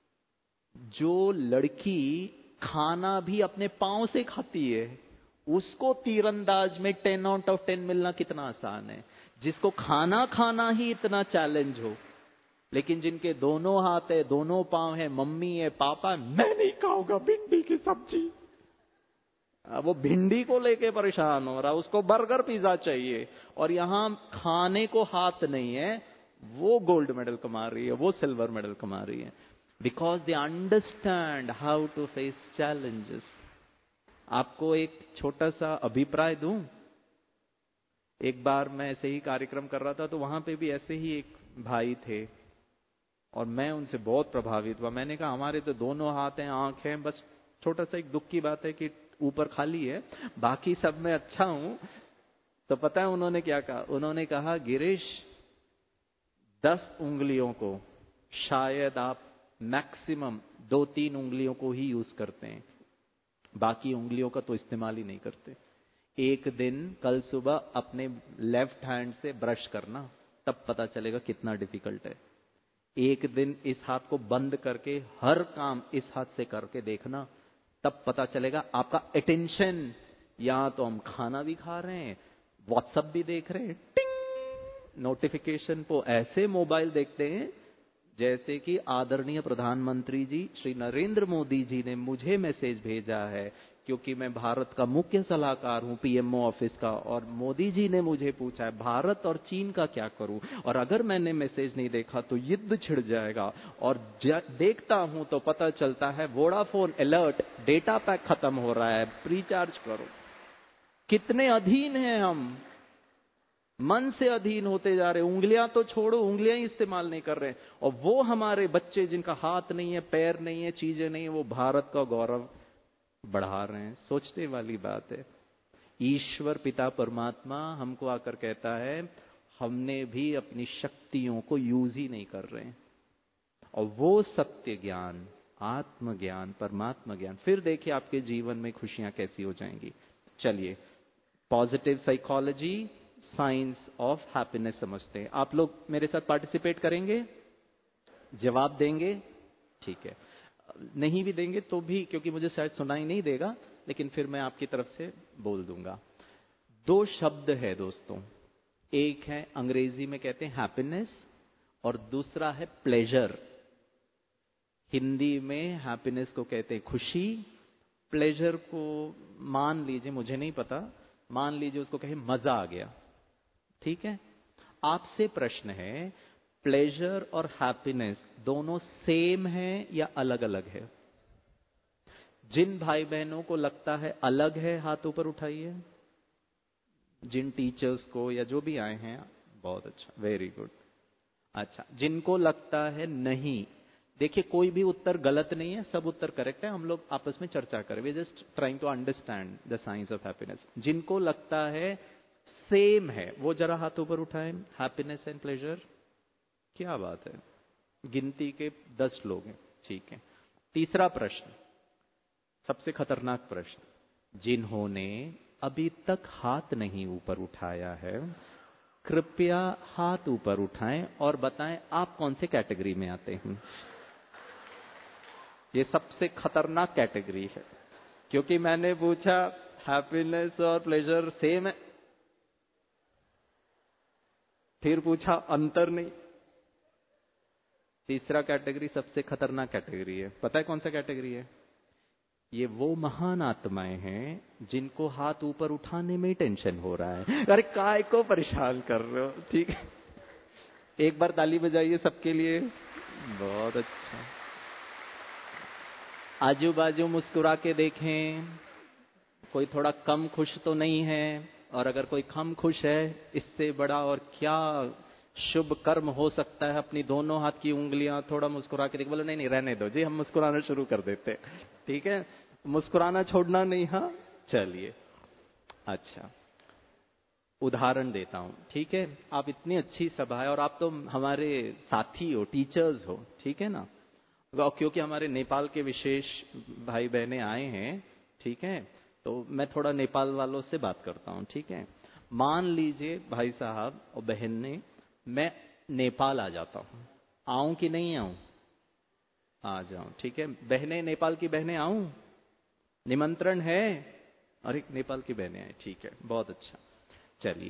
जो लड़की खाना भी अपने पांव से खाती है, उसको तीरंदाज में टेन आउट ऑफ टेन मिलना कितना आसान है। जिसको खाना खाना ही इतना चैलेंज हो, लेकिन जिनके दोनों हाथ है, दोनों पांव है, मम्मी है, पापा है, मैं नहीं खाऊंगा भिंडी की सब्जी, वो भिंडी को लेके परेशान हो रहा, उसको बर्गर पिज्जा चाहिए, और यहां खाने को हाथ नहीं है, वो गोल्ड मेडल कमा रही है, वो सिल्वर मेडल कमा रही है। Because they understand how to face challenges. आपको एक छोटा सा अभिप्राय दूं। एक बार मैं ऐसे ही कार्यक्रम कर रहा था, तो वहां पे भी ऐसे ही एक भाई थे, और मैं उनसे बहुत प्रभावित हुआ। मैंने कहा, हमारे तो दोनों हाथ हैं, आंख हैं, बस छोटा सा एक दुख की बात है कि ऊपर खाली है, बाकी सब में अच्छा हूं। तो पता है उन्होंने क्या कहा? उन्होंने कहा, गिरीश, दस उंगलियों को शायद आप मैक्सिमम दो तीन उंगलियों को ही यूज करते हैं, बाकी उंगलियों का तो इस्तेमाल ही नहीं करते। एक दिन कल सुबह अपने लेफ्ट हैंड से ब्रश करना, तब पता चलेगा कितना डिफिकल्ट है। एक दिन इस हाथ को बंद करके हर काम इस हाथ से करके देखना, तब पता चलेगा आपका अटेंशन, यहां तो हम खाना भी खा रहे हैं, व्हाट्सएप भी देख रहे हैं, टिंग नोटिफिकेशन को ऐसे मोबाइल देखते हैं जैसे कि आदरणीय प्रधानमंत्री जी श्री नरेंद्र मोदी जी ने मुझे मैसेज भेजा है, क्योंकि मैं भारत का मुख्य सलाहकार हूं पीएमओ ऑफिस का, और मोदी जी ने मुझे पूछा है भारत और चीन का क्या करूं, और अगर मैंने मैसेज नहीं देखा तो युद्ध छिड़ जाएगा, और देखता हूं तो पता चलता है वोडाफोन अलर्ट, डेटा पैक खत्म हो रहा है, प्रीचार्ज करो। कितने अधीन हैं हम, मन से अधीन होते जा रहे। उंगलियां तो छोड़ो, उंगलियां ही इस्तेमाल नहीं कर रहे, और वो हमारे बच्चे जिनका हाथ नहीं है, पैर नहीं है, चीजें नहीं है, वो भारत का गौरव बढ़ा रहे हैं। सोचने वाली बात है। ईश्वर पिता परमात्मा हमको आकर कहता है, हमने भी अपनी शक्तियों को यूज ही नहीं कर रहे हैं, और वो सत्य ज्ञान, आत्मज्ञान, परमात्मा ज्ञान, फिर देखिए आपके जीवन में खुशियां कैसी हो जाएंगी। चलिए, positive psychology, science of happiness समझते हैं। आप लोग मेरे साथ पार्टिसिपेट करेंगे, जवाब देंगे? ठीक है, नहीं भी देंगे तो भी, क्योंकि मुझे शायद सुनाई नहीं देगा, लेकिन फिर मैं आपकी तरफ से बोल दूंगा। दो शब्द है दोस्तों, एक है अंग्रेजी में कहते हैं हैप्पीनेस, और दूसरा है प्लेजर। हिंदी में हैप्पीनेस को कहते हैं खुशी, प्लेजर को मान लीजिए, मुझे नहीं पता, मान लीजिए उसको कहे मजा आ गया। ठीक है, आपसे प्रश्न है, प्लेजर और हैप्पीनेस दोनों सेम है या अलग अलग है? जिन भाई बहनों को लगता है अलग है, हाथ ऊपर उठाइए। जिन टीचर्स को या जो भी आए हैं, बहुत अच्छा, वेरी गुड। अच्छा, जिनको लगता है नहीं, देखिए कोई भी उत्तर गलत नहीं है, सब उत्तर करेक्ट है, हम लोग आपस में चर्चा करें। We just trying to understand the science of happiness. जिनको लगता है सेम है, वो जरा हाथ ऊपर उठाएं। हैप्पीनेस एंड प्लेजर, क्या बात है, गिनती के दस लोग हैं। ठीक है, तीसरा प्रश्न, सबसे खतरनाक प्रश्न, जिन्होंने अभी तक हाथ नहीं ऊपर उठाया है, कृपया हाथ ऊपर उठाएं और बताएं आप कौन से कैटेगरी में आते हैं। ये सबसे खतरनाक कैटेगरी है, क्योंकि मैंने पूछा हैप्पीनेस और प्लेजर सेम है, फिर पूछा अंतर नहीं। तीसरा कैटेगरी सबसे खतरनाक कैटेगरी है, पता है कौन सा कैटेगरी है? ये वो महान आत्माएं हैं जिनको हाथ ऊपर उठाने में ही टेंशन हो रहा है। अरे काय को परेशान कर रहे हो? ठीक है, एक बार ताली बजाइए सबके लिए। बहुत अच्छा। आजू बाजू मुस्कुरा के देखें, कोई थोड़ा कम खुश तो नहीं है? और अगर कोई कम खुश है, इससे बड़ा और क्या शुभ कर्म हो सकता है? अपनी दोनों हाथ की उंगलियां थोड़ा मुस्कुरा के देख। बोलो नहीं नहीं रहने दो जी, हम मुस्कुराना शुरू कर देते हैं। ठीक है, मुस्कुराना छोड़ना नहीं। हाँ चलिए, अच्छा उदाहरण देता हूं। ठीक है, आप इतनी अच्छी सभा है और आप तो हमारे साथी हो, टीचर्स हो, ठीक है ना? क्योंकि हमारे नेपाल के विशेष भाई बहनें आए हैं, ठीक है, तो मैं थोड़ा नेपाल वालों से बात करता हूं। ठीक है, मान लीजिए भाई साहब और बहन ने, मैं नेपाल आ जाता हूं, आऊं कि नहीं आऊं? आ जाऊं, ठीक है। बहनें, नेपाल की बहनें आऊं? निमंत्रण है? अरे नेपाल की बहनें आए, ठीक है, बहुत अच्छा। चलिए,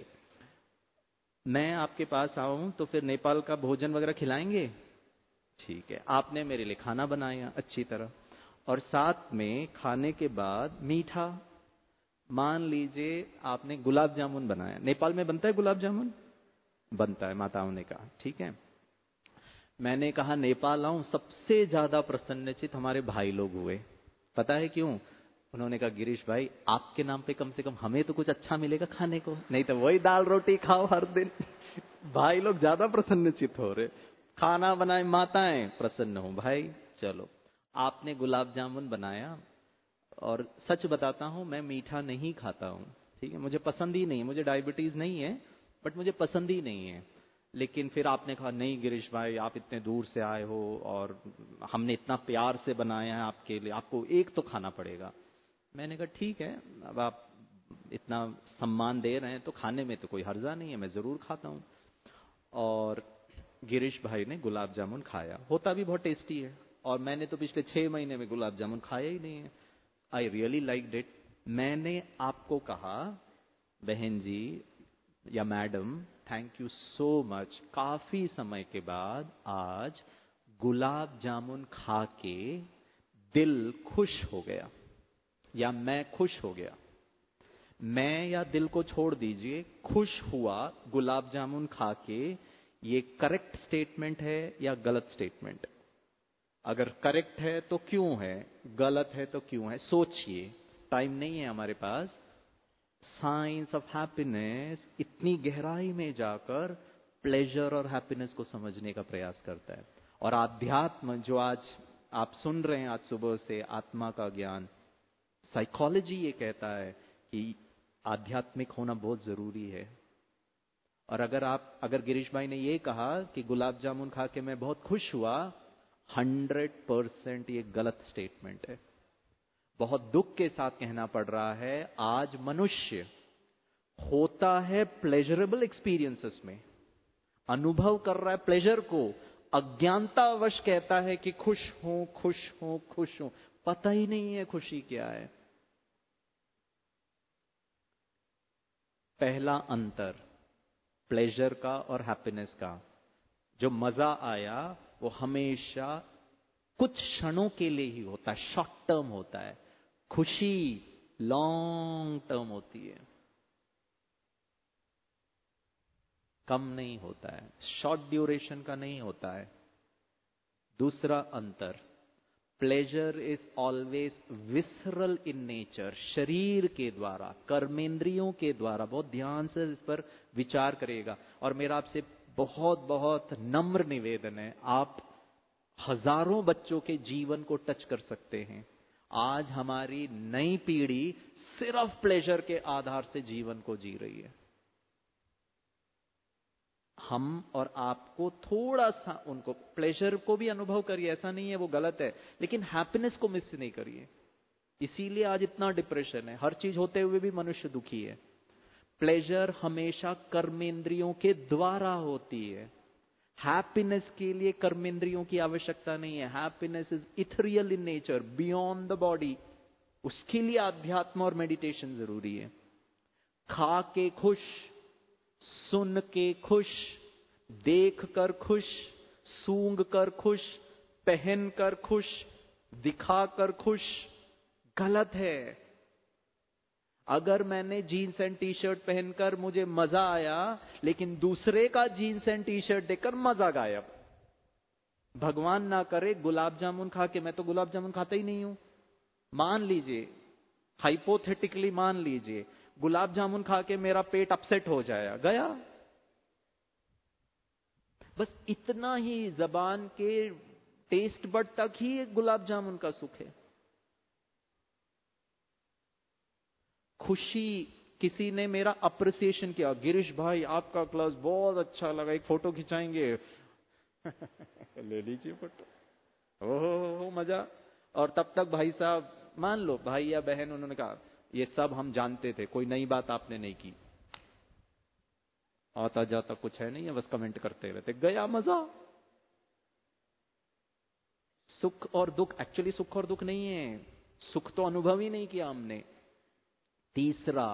मैं आपके पास आऊं तो फिर नेपाल का भोजन वगैरह खिलाएंगे? ठीक है, आपने मेरे लिए खाना बनाया अच्छी तरह, और साथ में खाने के बाद मीठा। मान लीजिए आपने गुलाब जामुन बनाया। नेपाल में बनता है गुलाब जामुन? बनता है, माताओं ने कहा। ठीक है, मैंने कहा नेपाल आऊं, सबसे ज्यादा प्रसन्नचित हमारे भाई लोग हुए। पता है क्यों? उन्होंने कहा गिरीश भाई, आपके नाम पे कम से कम हमें तो कुछ अच्छा मिलेगा खाने को, नहीं तो वही दाल रोटी खाओ हर दिन। भाई लोग ज्यादा प्रसन्नचित हो रहे। खाना बनाए, माताएं प्रसन्न हो। भाई चलो, आपने गुलाब जामुन बनाया, और सच बताता हूं मैं मीठा नहीं खाता हूं। ठीक है, मुझे पसंद ही नहीं है, मुझे डायबिटीज नहीं है, बट मुझे पसंद ही नहीं है। लेकिन फिर आपने कहा नहीं गिरीश भाई, आप इतने दूर से आए हो और हमने इतना प्यार से बनाया है आपके लिए, आपको एक तो खाना पड़ेगा। मैंने कहा ठीक है, अब आप इतना सम्मान दे रहे हैं तो खाने में तो कोई हर्जा नहीं है, मैं जरूर खाता हूं। और गिरीश भाई ने गुलाब जामुन खाया, होता भी बहुत टेस्टी है, और मैंने तो पिछले छह महीने में गुलाब जामुन खाया ही नहीं है। I really like it. मैंने आपको कहा बहन जी या madam, thank you so much, काफी समय के बाद आज गुलाब जामुन खा के दिल खुश हो गया, या मैं खुश हो गया। मैं या दिल को छोड़ दीजिए, खुश हुआ गुलाब जामुन खा के, ये करेक्ट स्टेटमेंट है या गलत स्टेटमेंट? अगर करेक्ट है तो क्यों है, गलत है तो क्यों है? सोचिए, टाइम नहीं है हमारे पास। साइंस ऑफ हैप्पीनेस इतनी गहराई में जाकर प्लेजर और हैप्पीनेस को समझने का प्रयास करता है। और आध्यात्म जो आज आप सुन रहे हैं, आज सुबह से आत्मा का ज्ञान, साइकोलॉजी ये कहता है कि आध्यात्मिक होना बहुत जरूरी है। और अगर आप अगर गिरीश भाई ने ये कहा कि गुलाब जामुन खा के मैं बहुत खुश हुआ, हंड्रेड परसेंट ये गलत स्टेटमेंट है। बहुत दुख के साथ कहना पड़ रहा है, आज मनुष्य होता है प्लेजरेबल एक्सपीरियंसेस में, अनुभव कर रहा है प्लेजर को, अज्ञानतावश कहता है कि खुश हूं खुश हूं खुश हूं, पता ही नहीं है खुशी क्या है। पहला अंतर प्लेजर का और हैप्पीनेस का, जो मजा आया वो हमेशा कुछ क्षणों के लिए ही होता है, शॉर्ट टर्म होता है। खुशी लॉन्ग टर्म होती है, कम नहीं होता है, शॉर्ट ड्यूरेशन का नहीं होता है। दूसरा अंतर, pleasure is always visceral in nature, शरीर के द्वारा, कर्मेंद्रियों के द्वारा। बहुत ध्यान से इस पर विचार करिएगा। और मेरा आपसे बहुत बहुत नम्र निवेदन है, आप हजारों बच्चों के जीवन को टच कर सकते हैं। आज हमारी नई पीढ़ी सिर्फ प्लेजर के आधार से जीवन को जी रही है। हम और आपको थोड़ा सा उनको प्लेजर को भी अनुभव करिए, ऐसा नहीं है वो गलत है, लेकिन हैप्पीनेस को मिस नहीं करिए। इसीलिए आज इतना डिप्रेशन है, हर चीज होते हुए भी मनुष्य दुखी है। प्लेजर हमेशा कर्मेंद्रियों के द्वारा होती है। हैप्पीनेस के लिए कर्मेंद्रियों की आवश्यकता नहीं है। Happiness is ethereal in nature, beyond the body. उसके लिए अध्यात्म और मेडिटेशन जरूरी है। खा के खुश, सुन के खुश, देख कर खुश, सूंघ कर खुश, पहन कर खुश, दिखा कर खुश, गलत है। अगर मैंने जीन्स एंड टी शर्ट पहनकर मुझे मजा आया, लेकिन दूसरे का जीन्स एंड टी शर्ट देखकर मजा गायब। भगवान ना करे गुलाब जामुन खा के, मैं तो गुलाब जामुन खाता ही नहीं हूं, मान लीजिए, हाइपोथेटिकली मान लीजिए गुलाब जामुन खा के मेरा पेट अपसेट हो जाया, गया। बस इतना ही, जबान के टेस्ट बड तक ही गुलाब जामुन का सुख है। खुशी, किसी ने मेरा अप्रिसिएशन किया, गिरीश भाई आपका क्लास बहुत अच्छा लगा, एक फोटो खिंचाएंगे। ले लीजिए फोटो, ओहो मजा। और तब तक भाई साहब, मान लो भाई या बहन, उन्होंने कहा ये सब हम जानते थे, कोई नई बात आपने नहीं की, आता जाता कुछ है नहीं है, बस कमेंट करते रहते, गया मजा। सुख और दुख, एक्चुअली सुख और दुख नहीं है, सुख तो अनुभव ही नहीं किया हमने। तीसरा,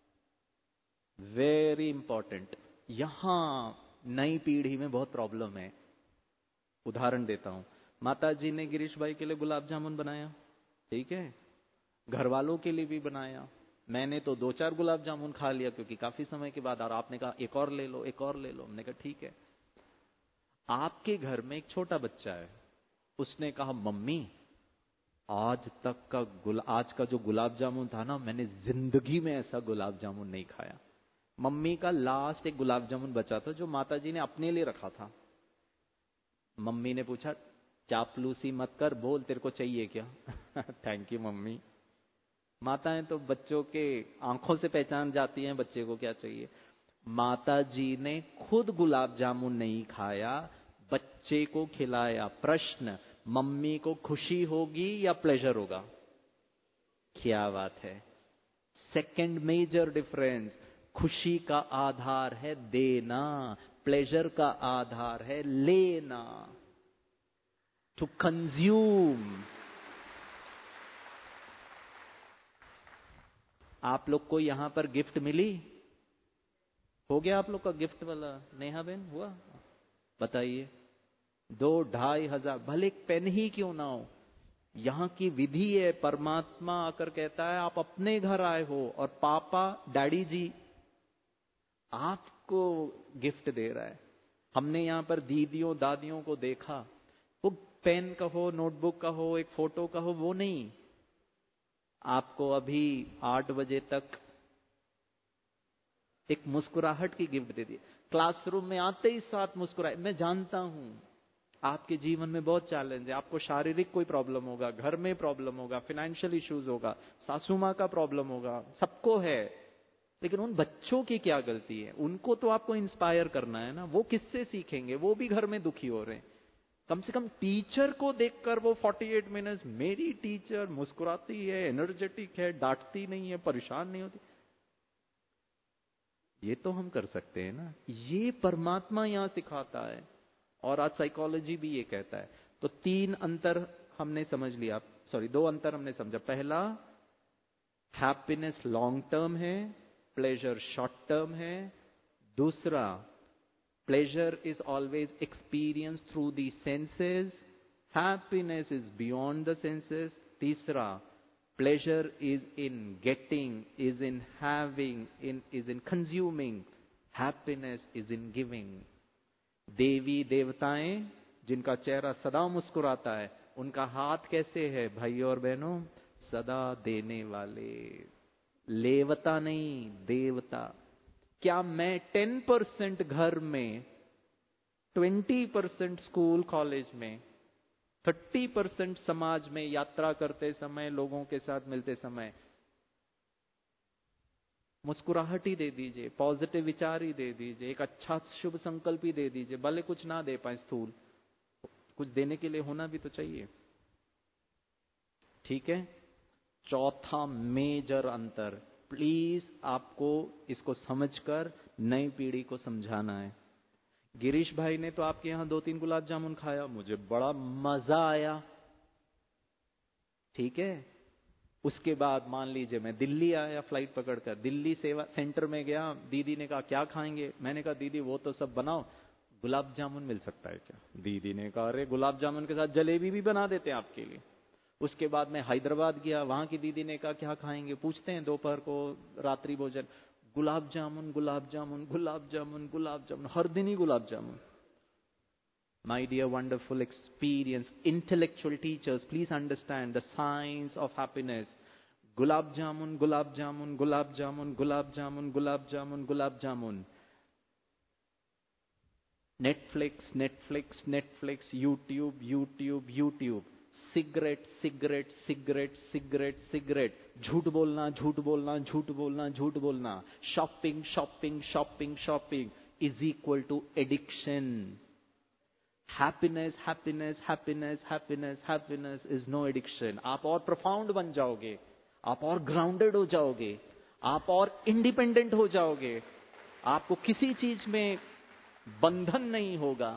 वेरी इंपॉर्टेंट, यहां नई पीढ़ी में बहुत प्रॉब्लम है। उदाहरण देता हूं, माता जी ने गिरीश भाई के लिए गुलाब जामुन बनाया, ठीक है, घर वालों के लिए भी बनाया, मैंने तो दो चार गुलाब जामुन खा लिया क्योंकि काफी समय के बाद, और आपने कहा एक और ले लो, एक और ले लो, हमने कहा ठीक है। आपके घर में एक छोटा बच्चा है, उसने कहा मम्मी आज तक का गुल आज का जो गुलाब जामुन था ना, मैंने जिंदगी में ऐसा गुलाब जामुन नहीं खाया। मम्मी का लास्ट एक गुलाब जामुन बचा था जो माता जी ने अपने लिए रखा था। मम्मी ने पूछा चापलूसी मत कर, बोल तेरे को चाहिए क्या? Thank you mummy. माताएं तो बच्चों के आंखों से पहचान जाती हैं बच्चे को क्या चाहिए। माता जी ने खुद गुलाब जामुन नहीं खाया, बच्चे को खिलाया। प्रश्न, मम्मी को खुशी होगी या प्लेजर होगा? क्या बात है। सेकंड मेजर डिफरेंस, खुशी का आधार है देना, प्लेजर का आधार है लेना, टू कंज्यूम। आप लोग को यहां पर गिफ्ट मिली? हो गया आप लोग का गिफ्ट वाला? नेहा बेन हुआ? बताइए। दो ढाई हजार, भले एक पेन ही क्यों ना हो। यहां की विधि है, परमात्मा आकर कहता है आप अपने घर आए हो और पापा डैडी जी आपको गिफ्ट दे रहा है। हमने यहां पर दीदियों दादियों को देखा, वो पेन का हो, नोटबुक का हो, एक फोटो का हो, वो नहीं, आपको अभी आठ बजे तक एक मुस्कुराहट की गिफ्ट दे दी। क्लासरूम में आते ही साथ मुस्कुराए। मैं जानता हूं आपके जीवन में बहुत चैलेंज है, आपको शारीरिक कोई प्रॉब्लम होगा, घर में प्रॉब्लम होगा, फाइनेंशियल इश्यूज होगा, सासू माँ का प्रॉब्लम होगा, सबको है। लेकिन उन बच्चों की क्या गलती है? उनको तो आपको इंस्पायर करना है ना। वो किससे सीखेंगे? वो भी घर में दुखी हो रहे हैं। कम से कम टीचर को देखकर वो अड़तालीस मिनट, मेरी टीचर मुस्कुराती है, एनर्जेटिक है, डांटती नहीं है, परेशान नहीं होती, ये तो हम कर सकते हैं ना। ये परमात्मा यहां सिखाता है और आज साइकोलॉजी भी ये कहता है। तो तीन अंतर हमने समझ लिया, सॉरी दो अंतर हमने समझा। पहला, हैप्पीनेस लॉन्ग टर्म है, प्लेजर शॉर्ट टर्म है। दूसरा, pleasure is always experience through the senses, happiness is beyond the senses. तीसरा, pleasure is in getting, is in having, in is in consuming, happiness is in giving। देवी देवताएं जिनका चेहरा सदा मुस्कुराता है, उनका हाथ कैसे है भाइयों और बहनों? सदा देने वाले, लेवता नहीं, देवता। क्या मैं टेन परसेंट घर में, ट्वेंटी परसेंट स्कूल कॉलेज में, थर्टी परसेंट समाज में यात्रा करते समय, लोगों के साथ मिलते समय मुस्कुराहट ही दे दीजिए, पॉजिटिव विचार ही दे दीजिए, एक अच्छा शुभ संकल्प ही दे दीजिए, भले कुछ ना दे पाए स्थूल, कुछ देने के लिए होना भी तो चाहिए, ठीक है। चौथा मेजर अंतर, प्लीज आपको इसको समझकर नई पीढ़ी को समझाना है। गिरीश भाई ने तो आपके यहां दो तीन गुलाब जामुन खाया, मुझे बड़ा मजा आया, ठीक है। उसके बाद मान लीजिए मैं दिल्ली आया फ्लाइट पकड़कर, दिल्ली सेवा सेंटर में गया, दीदी ने कहा क्या खाएंगे? मैंने कहा दीदी वो तो सब बनाओ, गुलाब जामुन मिल सकता है क्या? दीदी ने कहा अरे गुलाब जामुन के साथ जलेबी भी बना देते हैं आपके लिए। उसके बाद मैं हैदराबाद गया, वहां की दीदी ने कहा क्या खाएंगे, पूछते हैं दोपहर को रात्रि भोजन, गुलाब जामुन गुलाब जामुन गुलाब जामुन गुलाब जामुन, हर दिन ही gulab jamun. My dear wonderful experience, intellectual teachers, please understand the science of happiness. Gulab jamun, gulab jamun, gulab jamun, gulab jamun, gulab jamun, gulab jamun. Netflix, Netflix, Netflix, YouTube, YouTube, YouTube. Cigarette cigarette cigarette cigarette cigarette, झूठ बोलना झूठ बोलना झूठ बोलना झूठ बोलना, shopping shopping shopping shopping is equal to addiction. Happiness happiness happiness happiness happiness is no addiction. आप और प्रोफाउंड बन जाओगे, आप और ग्राउंडेड हो जाओगे, आप और इंडिपेंडेंट हो जाओगे, आपको किसी चीज में बंधन नहीं होगा।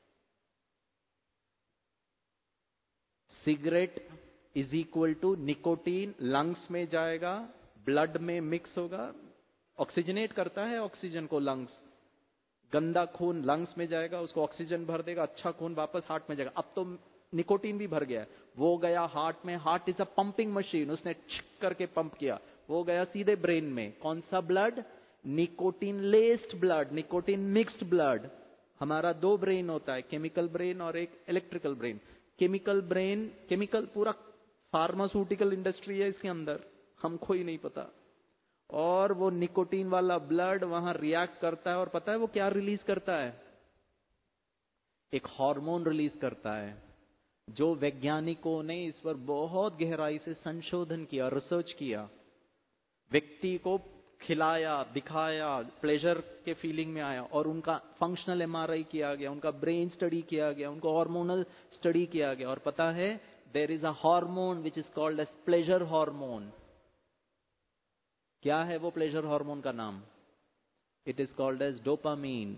Cigarette is equal to nicotine, lungs में जाएगा, ब्लड में मिक्स होगा, ऑक्सीजनेट करता है ऑक्सीजन को लंग्स, गंदा खून लंग्स में जाएगा, उसको ऑक्सीजन भर देगा, अच्छा खून वापस हार्ट में जाएगा। अब तो निकोटीन भी भर गया, वो गया हार्ट में, heart is a pumping machine, उसने छिक करके पंप किया, वो गया सीधे ब्रेन में। कौन सा blood? Nicotine laced blood, nicotine mixed blood. हमारा दो ब्रेन होता है, केमिकल ब्रेन और एक electrical brain. Chemical brain, chemical पूरा फार्मास्यूटिकल इंडस्ट्री है इसके अंदर, हमको ही नहीं पता। और वो निकोटीन वाला ब्लड वहां रिएक्ट करता है और पता है वो क्या रिलीज करता है? एक हार्मोन रिलीज करता है, जो वैज्ञानिकों ने इस पर बहुत गहराई से संशोधन किया, रिसर्च किया, व्यक्ति को खिलाया, दिखाया, प्लेजर के फीलिंग में आया, और उनका फंक्शनल एमआरआई किया गया, उनका ब्रेन स्टडी किया गया, उनको हार्मोनल स्टडी किया गया, और पता है there is a hormone which is called as pleasure hormone. क्या है वो प्लेजर हार्मोन का नाम? It is called as dopamine.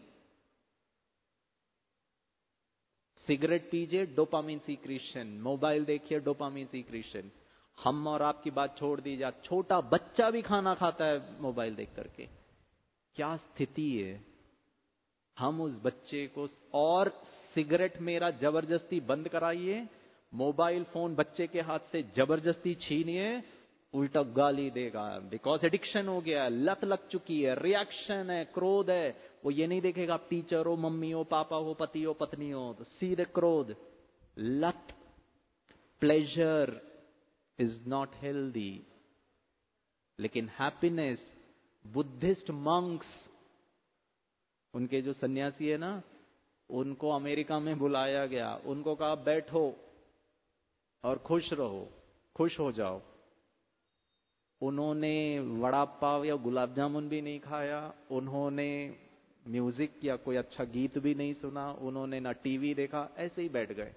Cigarette पीजिए, डोपामीन सीक्रेशन, मोबाइल देखिए, डोपामीन सीक्रेशन। हम और आपकी बात छोड़ दी जाए, छोटा बच्चा भी खाना खाता है मोबाइल देख करके। क्या स्थिति है? हम उस बच्चे को, और सिगरेट मेरा जबरदस्ती बंद कराइए, मोबाइल फोन बच्चे के हाथ से जबरदस्ती छीनिए, उल्टा गाली देगा, बिकॉज एडिक्शन हो गया है, लत लग चुकी है, रिएक्शन है, क्रोध है। वो ये नहीं देखेगा आप टीचर हो, मम्मी हो, पापा हो, पति हो, पत्नी हो, तो सीधे क्रोध, लत। Pleasure is not healthy. लेकिन हैप्पीनेस, बुद्धिस्ट मंक्स, उनके जो सन्यासी है ना, उनको अमेरिका में बुलाया गया, उनको कहा बैठो और खुश रहो, खुश हो जाओ। उन्होंने वड़ा पाव या गुलाब जामुन भी नहीं खाया, उन्होंने म्यूजिक या कोई अच्छा गीत भी नहीं सुना, उन्होंने ना टीवी देखा, ऐसे ही बैठ गए।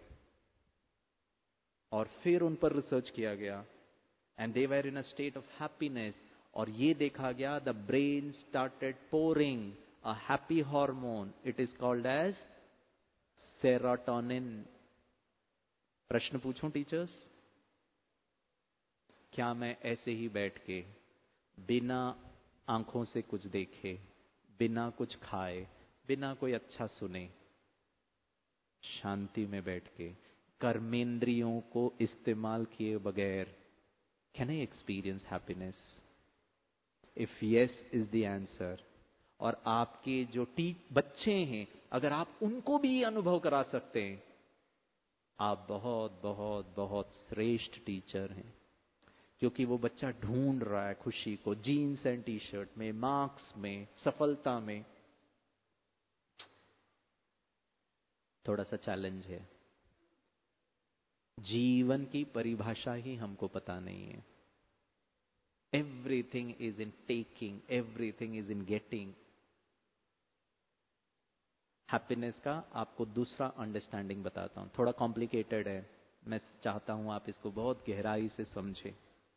और फिर उन पर रिसर्च किया गया, and they were in a state of happiness. और ये देखा गया, the brain started pouring a happy hormone, it is called as serotonin. प्रश्न पूछूं टीचर्स? क्या मैं ऐसे ही बैठ के, बिना आंखों से कुछ देखे, बिना कुछ खाए, बिना कोई अच्छा सुने, शांति में बैठ के, कर्मेंद्रियों को इस्तेमाल किए बगैर, can I experience happiness? If yes is the answer, और आपके जो टी बच्चे हैं, अगर आप उनको भी अनुभव करा सकते हैं, आप बहुत बहुत बहुत श्रेष्ठ टीचर हैं। क्योंकि वो बच्चा ढूंढ रहा है खुशी को, जीन्स एंड टी शर्ट में, मार्क्स में, सफलता में। थोड़ा सा चैलेंज है, जीवन की परिभाषा ही हमको पता नहीं है। Everything is in taking, everything is in getting. Happiness का आपको दूसरा अंडरस्टैंडिंग बताता हूं, थोड़ा कॉम्प्लिकेटेड है, मैं चाहता हूं आप इसको बहुत गहराई से समझें।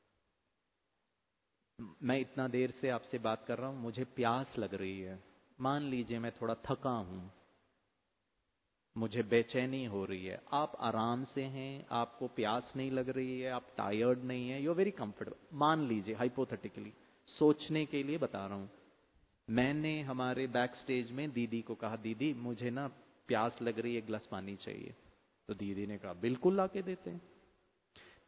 मैं इतना देर से आपसे बात कर रहा हूं, मुझे प्यास लग रही है। मान लीजिए मैं थोड़ा थका हूं, मुझे बेचैनी हो रही है, आप आराम से हैं, आपको प्यास नहीं लग रही है, आप टायर्ड नहीं है, यू आर वेरी कंफर्टेबल। मान लीजिए हाइपोथेटिकली, सोचने के लिए बता रहा हूं, मैंने हमारे बैक स्टेज में दीदी को कहा, दीदी मुझे ना प्यास लग रही है, एक गिलास पानी चाहिए। तो दीदी ने कहा बिल्कुल ला के देते हैं।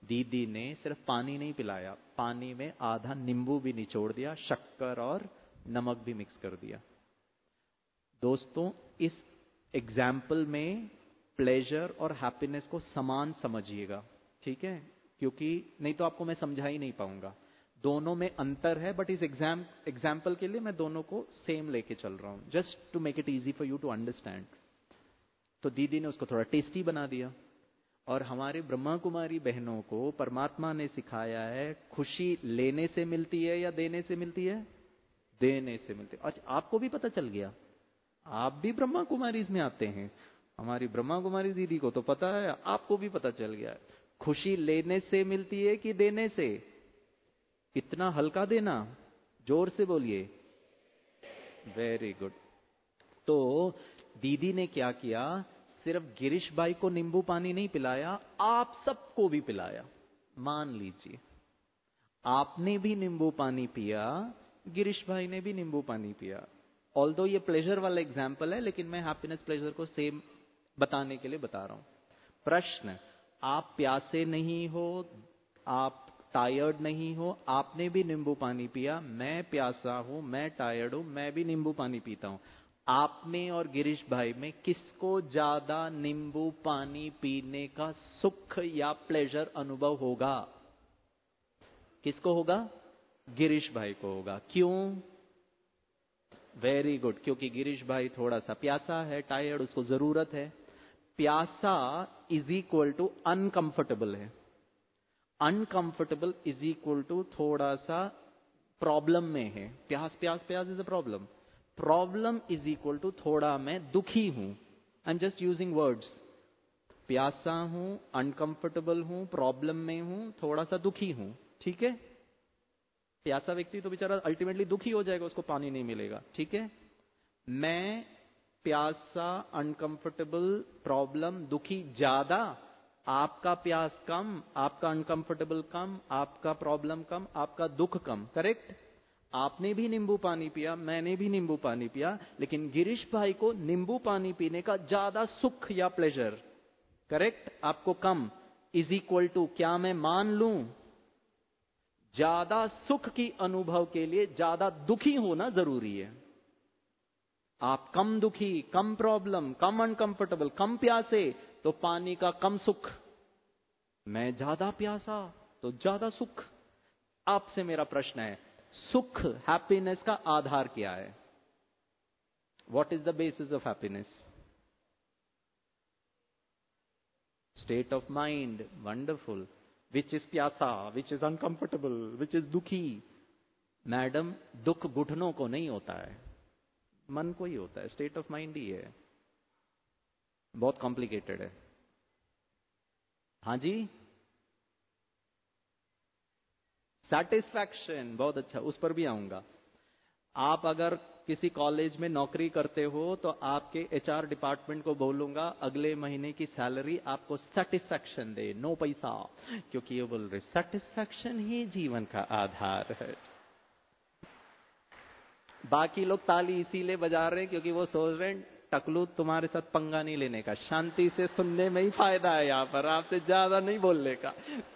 दीदी ने सिर्फ पानी नहीं पिलाया, पानी में आधा नींबू भी निचोड़ दिया, शक्कर और नमक भी मिक्स कर दिया। दोस्तों, इस एग्जाम्पल में प्लेजर और हैप्पीनेस को समान समझिएगा, ठीक है? क्योंकि नहीं तो आपको मैं समझा ही नहीं पाऊंगा। दोनों में अंतर है, बट इस एग्जाम एग्जाम्पल के लिए मैं दोनों को सेम लेके चल रहा हूं, just to make it easy for you to understand. तो दीदी ने उसको थोड़ा टेस्टी बना दिया। और हमारे ब्रह्मा कुमारी बहनों को परमात्मा ने सिखाया है, खुशी लेने से मिलती है या देने से मिलती है? देने से मिलती है। अच्छा, आपको भी पता चल गया, आप भी ब्रह्मा कुमारी में आते हैं। हमारी ब्रह्मा कुमारी दीदी को तो पता है, आपको भी पता चल गया। खुशी लेने से मिलती है कि देने से? इतना हल्का देना, जोर से बोलिए। Very good. तो दीदी ने क्या किया, सिर्फ गिरीश भाई को नींबू पानी नहीं पिलाया, आप सबको भी पिलाया। मान लीजिए आपने भी नींबू पानी पिया, गिरीश भाई ने भी नींबू पानी पिया। ऑल्दो ये प्लेजर वाला एग्जाम्पल है, लेकिन मैं हैप्पीनेस प्लेजर को सेम बताने के लिए बता रहा हूं। प्रश्न, आप प्यासे नहीं हो, आप टायर्ड नहीं हो, आपने भी नींबू पानी पिया, मैं प्यासा हूं, मैं टायर्ड हूं, मैं भी नींबू पानी पीता हूं। आप में और गिरीश भाई में किसको ज्यादा नींबू पानी पीने का सुख या प्लेजर अनुभव होगा? किसको होगा? गिरीश भाई को होगा। क्यों? वेरी गुड, क्योंकि गिरीश भाई थोड़ा सा प्यासा है, टायर्ड, उसको जरूरत है। प्यासा इज इक्वल टू अनकंफर्टेबल है, अनकंफर्टेबल इज इक्वल टू थोड़ा सा प्रॉब्लम में है। प्यास प्यास प्यास is a problem, problem is equal to थोड़ा मैं दुखी हूं। I am just using words. प्यासा हूं, अनकंफर्टेबल हूं, प्रॉब्लम में हूं, थोड़ा सा दुखी हूं, ठीक है? प्यासा व्यक्ति तो बेचारा अल्टीमेटली दुखी हो जाएगा, उसको पानी नहीं मिलेगा, ठीक है? मैं प्यासा, अनकंफर्टेबल, प्रॉब्लम, दुखी ज्यादा, आपका प्यास कम, आपका अनकंफर्टेबल कम, आपका प्रॉब्लम कम, आपका दुख कम, करेक्ट? आपने भी नींबू पानी पिया, मैंने भी नींबू पानी पिया, लेकिन गिरीश भाई को नींबू पानी पीने का ज्यादा सुख या प्लेजर, करेक्ट, आपको कम। इज इक्वल टू, क्या मैं मान लूं, ज्यादा सुख की अनुभव के लिए ज्यादा दुखी होना जरूरी है। आप कम दुखी, कम प्रॉब्लम, कम अनकंफर्टेबल, कम प्यासे, तो पानी का कम सुख। मैं ज्यादा प्यासा तो ज्यादा सुख। आपसे मेरा प्रश्न है, सुख, हैप्पीनेस का आधार क्या है? What is the basis of happiness? State of mind, wonderful. Which is प्यासा, which is uncomfortable, which is दुखी? मैडम, दुख घुटनों को नहीं होता है, मन को ही होता है, स्टेट ऑफ माइंड ही है। बहुत कॉम्प्लिकेटेड है। हाँ जी, सेटिस्फैक्शन, बहुत अच्छा, उस पर भी आऊंगा। आप अगर किसी कॉलेज में नौकरी करते हो तो आपके एचआर डिपार्टमेंट को बोलूंगा अगले महीने की सैलरी आपको सेटिस्फैक्शन दे, नो पैसा, क्योंकि ये बोल रहे सेटिस्फैक्शन ही जीवन का आधार है। बाकी लोग ताली इसीलिए बजा रहे हैं क्योंकि वो सोच रहे हैं टकलू तुम्हारे साथ पंगा नहीं लेने का, शांति से सुनने में ही फायदा है, यहां पर आपसे ज्यादा नहीं बोलने का।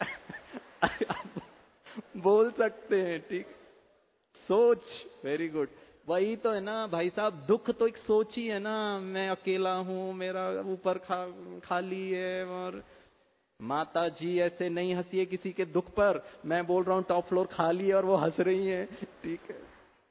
बोल सकते हैं, ठीक? सोच, वेरी गुड। वही तो है ना भाई साहब, दुख तो एक सोच ही है ना। मैं अकेला हूं, मेरा ऊपर खा, खाली है, और माता जी ऐसे नहीं हंसिए किसी के दुख पर। मैं बोल रहा हूं टॉप फ्लोर खाली है और वो हंस रही है, ठीक है?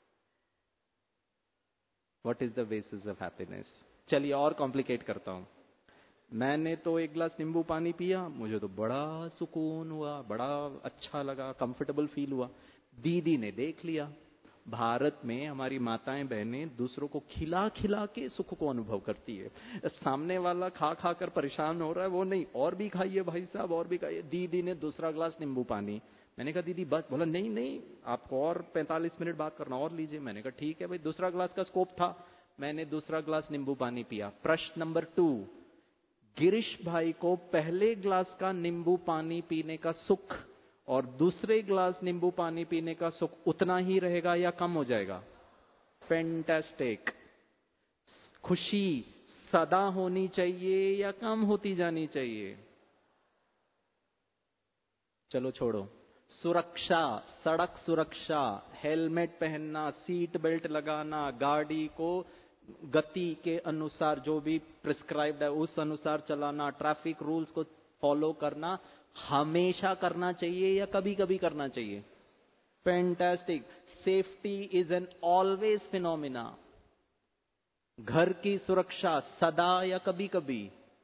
What is the basis of happiness? चलिए और कॉम्प्लिकेट करता हूं। मैंने तो एक गिलास नींबू पानी पिया, मुझे तो बड़ा सुकून हुआ, बड़ा अच्छा लगा, कंफर्टेबल फील हुआ। दीदी ने देख लिया, भारत में हमारी माताएं बहनें दूसरों को खिला खिला के सुख को अनुभव करती है। सामने वाला खा खा कर परेशान हो रहा है, वो नहीं, और भी खाइए भाई साहब, और भी खाइए। दीदी ने दूसरा ग्लास नींबू पानी, मैंने कहा दीदी बस, बोला नहीं नहीं आपको और पैंतालीस मिनट बात करना, और लीजिए। मैंने कहा ठीक है भाई, दूसरा ग्लास का स्कोप था, मैंने दूसरा ग्लास नींबू पानी पिया। प्रश्न नंबर टू, गिरीश भाई को पहले ग्लास का नींबू पानी पीने का सुख और दूसरे ग्लास नींबू पानी पीने का सुख उतना ही रहेगा या कम हो जाएगा? फैंटास्टिक। खुशी सदा होनी चाहिए या कम होती जानी चाहिए? चलो छोड़ो, सुरक्षा, सड़क सुरक्षा, हेलमेट पहनना, सीट बेल्ट लगाना, गाड़ी को गति के अनुसार जो भी प्रिस्क्राइब्ड है उस अनुसार चलाना, ट्रैफिक रूल्स को फॉलो करना हमेशा करना चाहिए या कभी कभी करना चाहिए? Fantastic. Safety is an always phenomena. घर की सुरक्षा सदा या कभी कभी?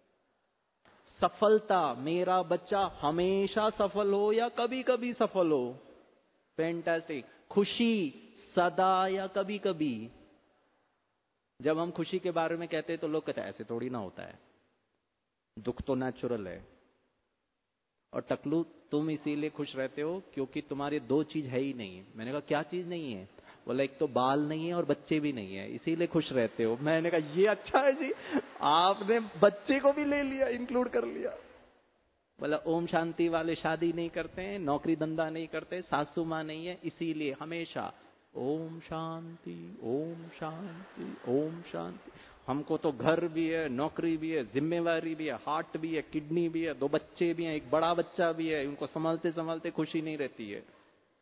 सफलता, मेरा बच्चा हमेशा सफल हो या कभी कभी सफल हो? फैंटास्टिक। खुशी सदा या कभी कभी? जब हम खुशी के बारे में कहते हैं तो लोग कहते हैं ऐसे थोड़ी ना होता है, दुख तो नेचुरल है। और टकलू तुम इसीलिए खुश रहते हो क्योंकि तुम्हारे दो चीज है ही नहीं है। मैंने कहा क्या चीज नहीं है? बोला एक तो बाल नहीं है और बच्चे भी नहीं है, इसीलिए खुश रहते हो। मैंने कहा ये अच्छा है जी, आपने बच्चे को भी ले लिया, इंक्लूड कर लिया। बोला ओम शांति वाले शादी नहीं करते हैं, नौकरी धंधा नहीं करते, सासू माँ नहीं है, इसीलिए हमेशा ओम शांति ओम शांति ओम शांति। हमको तो घर भी है, नौकरी भी है, जिम्मेवारी भी है, हार्ट भी है, किडनी भी है, दो बच्चे भी हैं, एक बड़ा बच्चा भी है, उनको संभालते संभालते खुशी नहीं रहती है।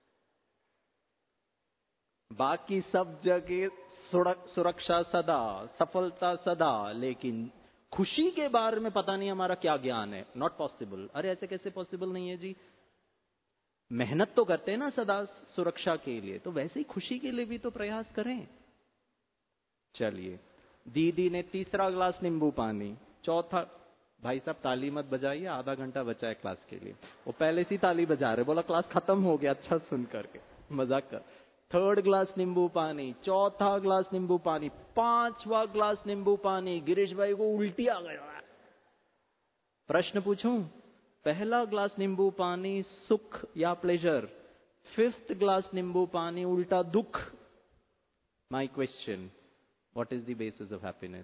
बाकी सब जगह सुरक्षा सदा, सफलता सदा, लेकिन खुशी के बारे में पता नहीं हमारा क्या ज्ञान है। Not possible. अरे ऐसे कैसे पॉसिबल नहीं है जी? मेहनत तो करते हैं ना सदा सुरक्षा के लिए, तो वैसे ही खुशी के लिए भी तो प्रयास करें। चलिए, दीदी ने तीसरा ग्लास नींबू पानी, चौथा, भाई साहब ताली मत बजाइए, आधा घंटा बचा है क्लास के लिए। वो पहले से ताली बजा रहे, बोला क्लास खत्म हो गया, अच्छा सुन करके, मजाक कर। थर्ड ग्लास नींबू पानी, चौथा ग्लास नींबू पानी, पांचवा ग्लास नींबू पानी, गिरीश भाई को उल्टी आ गया। प्रश्न पूछूं? पहला ग्लास नींबू पानी सुख या प्लेजर, फिफ्थ ग्लास नींबू पानी उल्टा दुख। My question, what is the basis of happiness?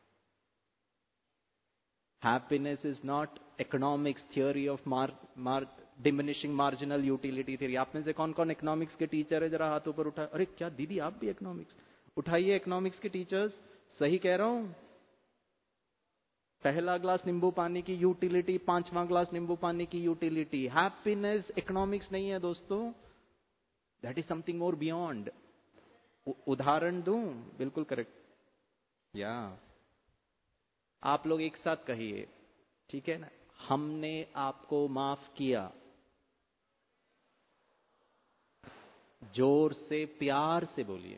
Happiness is not economics theory of मार मार डिमिनिशिंग मार्जिनल यूटिलिटी थियरी। आप में से कौन कौन इकोनॉमिक्स के टीचर है? जरा हाथ ऊपर उठा। अरे क्या दीदी आप भी इकोनॉमिक्स? उठाइए इकोनॉमिक्स के टीचर्स। सही कह रहा हूं? पहला ग्लास नींबू पानी की यूटिलिटी, पांचवा ग्लास नींबू पानी की यूटिलिटी। हैप्पीनेस इकोनॉमिक्स नहीं है दोस्तों, that is something more beyond. उदाहरण दूं? बिल्कुल करेक्ट। या आप लोग एक साथ कहिए, ठीक है ना? हमने आपको माफ किया। जोर से प्यार से बोलिए,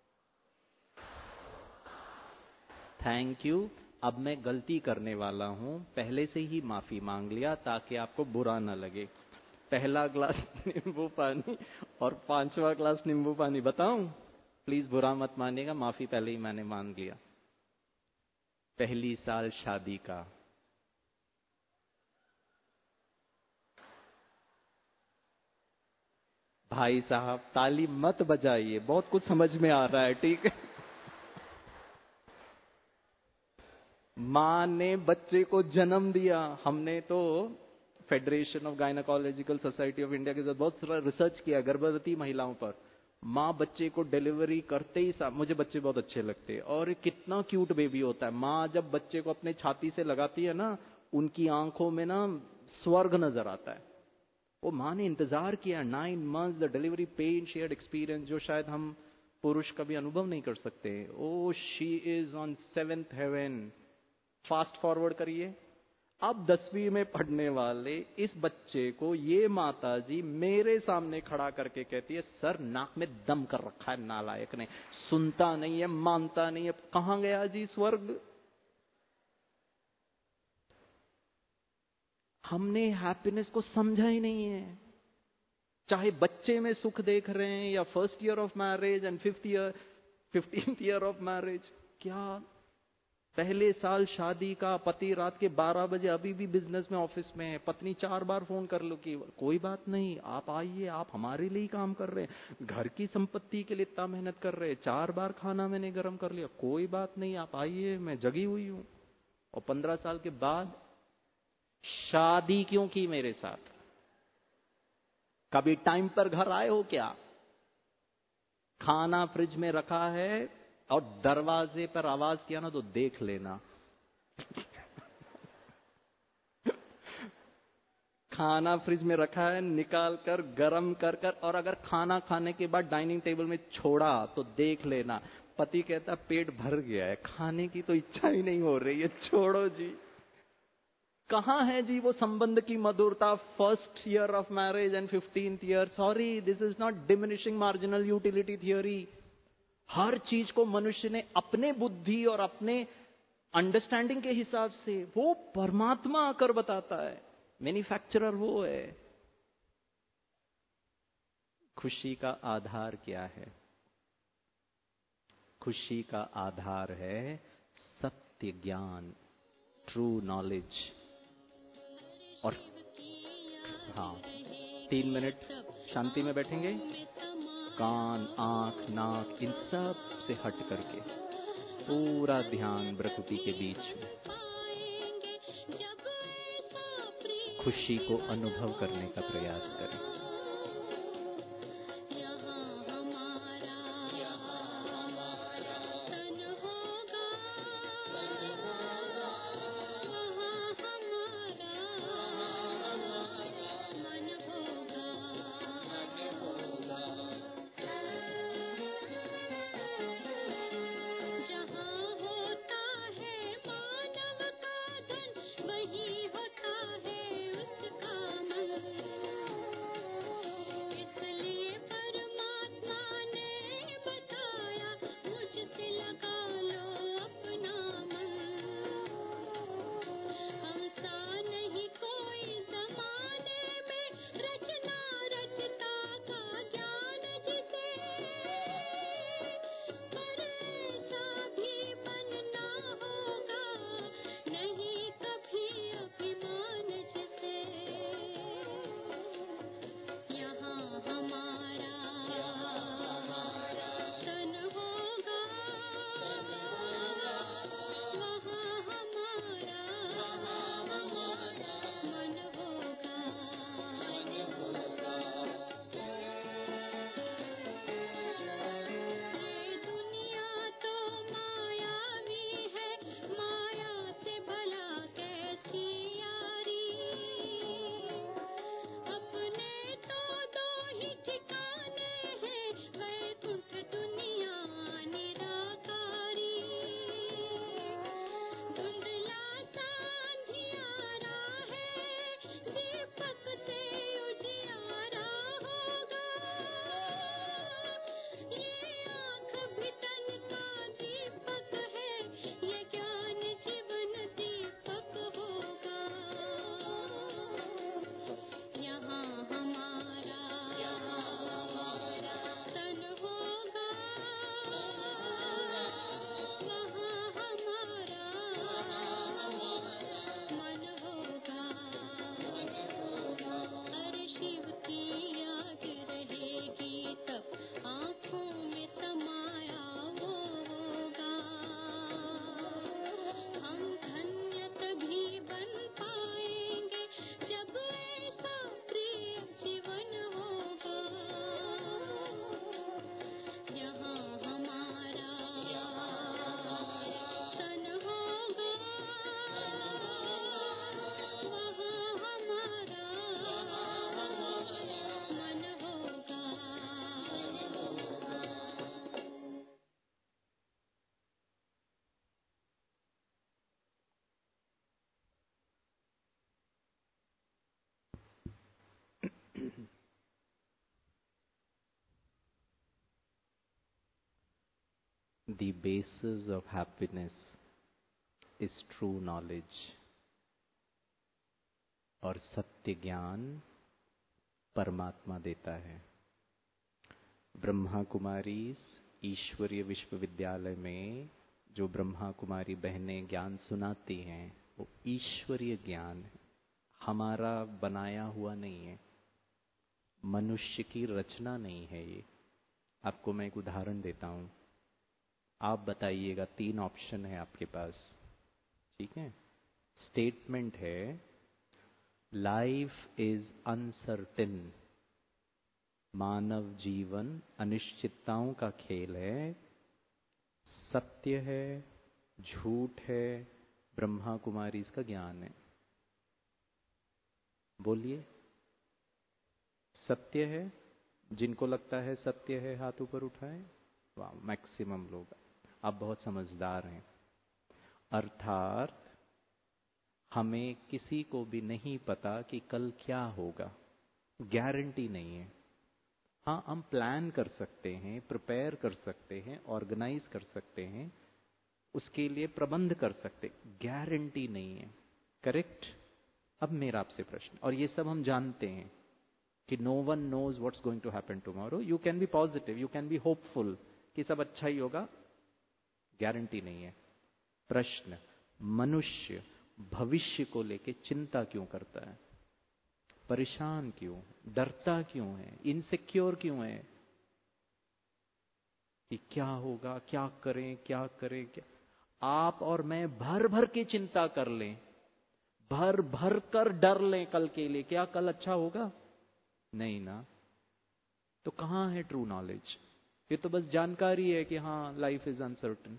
थैंक यू। अब मैं गलती करने वाला हूं, पहले से ही माफी मांग लिया ताकि आपको बुरा ना लगे। पहला ग्लास नींबू पानी और पांचवा ग्लास नींबू पानी बताऊं? प्लीज बुरा मत मानिएगा, माफी पहले ही मैंने मांग लिया। पहली साल शादी का, भाई साहब ताली मत बजाइए, बहुत कुछ समझ में आ रहा है, ठीक है? मां ने बच्चे को जन्म दिया। हमने तो Federation of Gynaecological Society of India के साथ बहुत सारा रिसर्च किया गर्भवती महिलाओं पर। माँ बच्चे को डिलीवरी करते ही साथ, मुझे बच्चे बहुत अच्छे लगते हैं और कितना क्यूट बेबी होता है। माँ जब बच्चे को अपने छाती से लगाती है ना, उनकी आंखों में ना स्वर्ग नजर आता है। वो माँ ने इंतजार किया nine months, the delivery pain shared experience, जो शायद हम पुरुष कभी अनुभव नहीं कर सकते। Oh she is on seventh heaven. Fast forward करिए, अब दसवीं में पढ़ने वाले इस बच्चे को ये माता जी मेरे सामने खड़ा करके कहती है, सर नाक में दम कर रखा है नालायक ने, सुनता नहीं है, मानता नहीं है, कहां गया जी स्वर्ग? हमने हैप्पीनेस को समझा ही नहीं है। चाहे बच्चे में सुख देख रहे हैं या first year of marriage and fifth year fifteenth year of marriage, क्या पहले साल शादी का, पति रात के बारह बजे अभी भी बिजनेस में ऑफिस में है, पत्नी चार बार फोन कर लो कि कोई बात नहीं आप आइए, आप हमारे लिए ही काम कर रहे हैं, घर की संपत्ति के लिए इतना मेहनत कर रहे हैं, चार बार खाना मैंने गर्म कर लिया, कोई बात नहीं आप आइए, मैं जगी हुई हूं। और पंद्रह साल के बाद शादी क्यों की मेरे साथ? कभी टाइम पर घर आए हो क्या? खाना फ्रिज में रखा है और दरवाजे पर आवाज किया ना तो देख लेना। खाना फ्रिज में रखा है, निकाल कर गरम कर कर, और अगर खाना खाने के बाद डाइनिंग टेबल में छोड़ा तो देख लेना, पति कहता पेट भर गया है, खाने की तो इच्छा ही नहीं हो रही है, छोड़ो जी। कहां है जी वो संबंध की मधुरता? First year of marriage and fifteenth year. Sorry, this is not diminishing marginal utility theory. हर चीज को मनुष्य ने अपने बुद्धि और अपने अंडरस्टैंडिंग के हिसाब से, वो परमात्मा आकर बताता है, मैन्युफैक्चरर वो है। खुशी का आधार क्या है? खुशी का आधार है सत्य ज्ञान, ट्रू नॉलेज। और हाँ, तीन मिनट शांति में बैठेंगे, कान, आंख, नाक इन सब से हट करके पूरा ध्यान प्रकृति के बीच में खुशी को अनुभव करने का प्रयास करें। The basis of happiness is true knowledge. और सत्य ज्ञान परमात्मा देता है। ब्रह्मा कुमारी ईश्वरीय विश्वविद्यालय में जो ब्रह्मा कुमारी बहनें ज्ञान सुनाती हैं वो ईश्वरीय ज्ञान है, हमारा बनाया हुआ नहीं है, मनुष्य की रचना नहीं है ये। आपको मैं एक उदाहरण देता हूं, आप बताइएगा, तीन ऑप्शन है आपके पास, ठीक है। स्टेटमेंट है लाइफ इज अनसर्टेन, मानव जीवन अनिश्चितताओं का खेल है, सत्य है, झूठ है, ब्रह्मा कुमारी इसका ज्ञान है। बोलिए, सत्य है? जिनको लगता है सत्य है हाथ ऊपर उठाएं। वाह, मैक्सिमम लोग। आप बहुत समझदार हैं। अर्थात हमें किसी को भी नहीं पता कि कल क्या होगा, गारंटी नहीं है। हाँ, हम प्लान कर सकते हैं, प्रिपेयर कर सकते हैं, ऑर्गेनाइज कर सकते हैं, उसके लिए प्रबंध कर सकते, गारंटी नहीं है। करेक्ट? अब मेरा आपसे प्रश्न, और ये सब हम जानते हैं कि no one knows what's going to happen tomorrow. You can be positive, you can be hopeful कि सब अच्छा ही होगा, गारंटी नहीं है। प्रश्न, मनुष्य भविष्य को लेके चिंता क्यों करता है? परेशान क्यों, डरता क्यों है, इनसिक्योर क्यों है कि क्या होगा, क्या करें, क्या करें, क्या? आप और मैं भर भर के चिंता कर लें, भर भर कर डर लें कल के लिए, क्या कल अच्छा होगा? नहीं ना। तो कहां है ट्रू नॉलेज? ये तो बस जानकारी है कि हाँ, लाइफ इज अनसर्टन।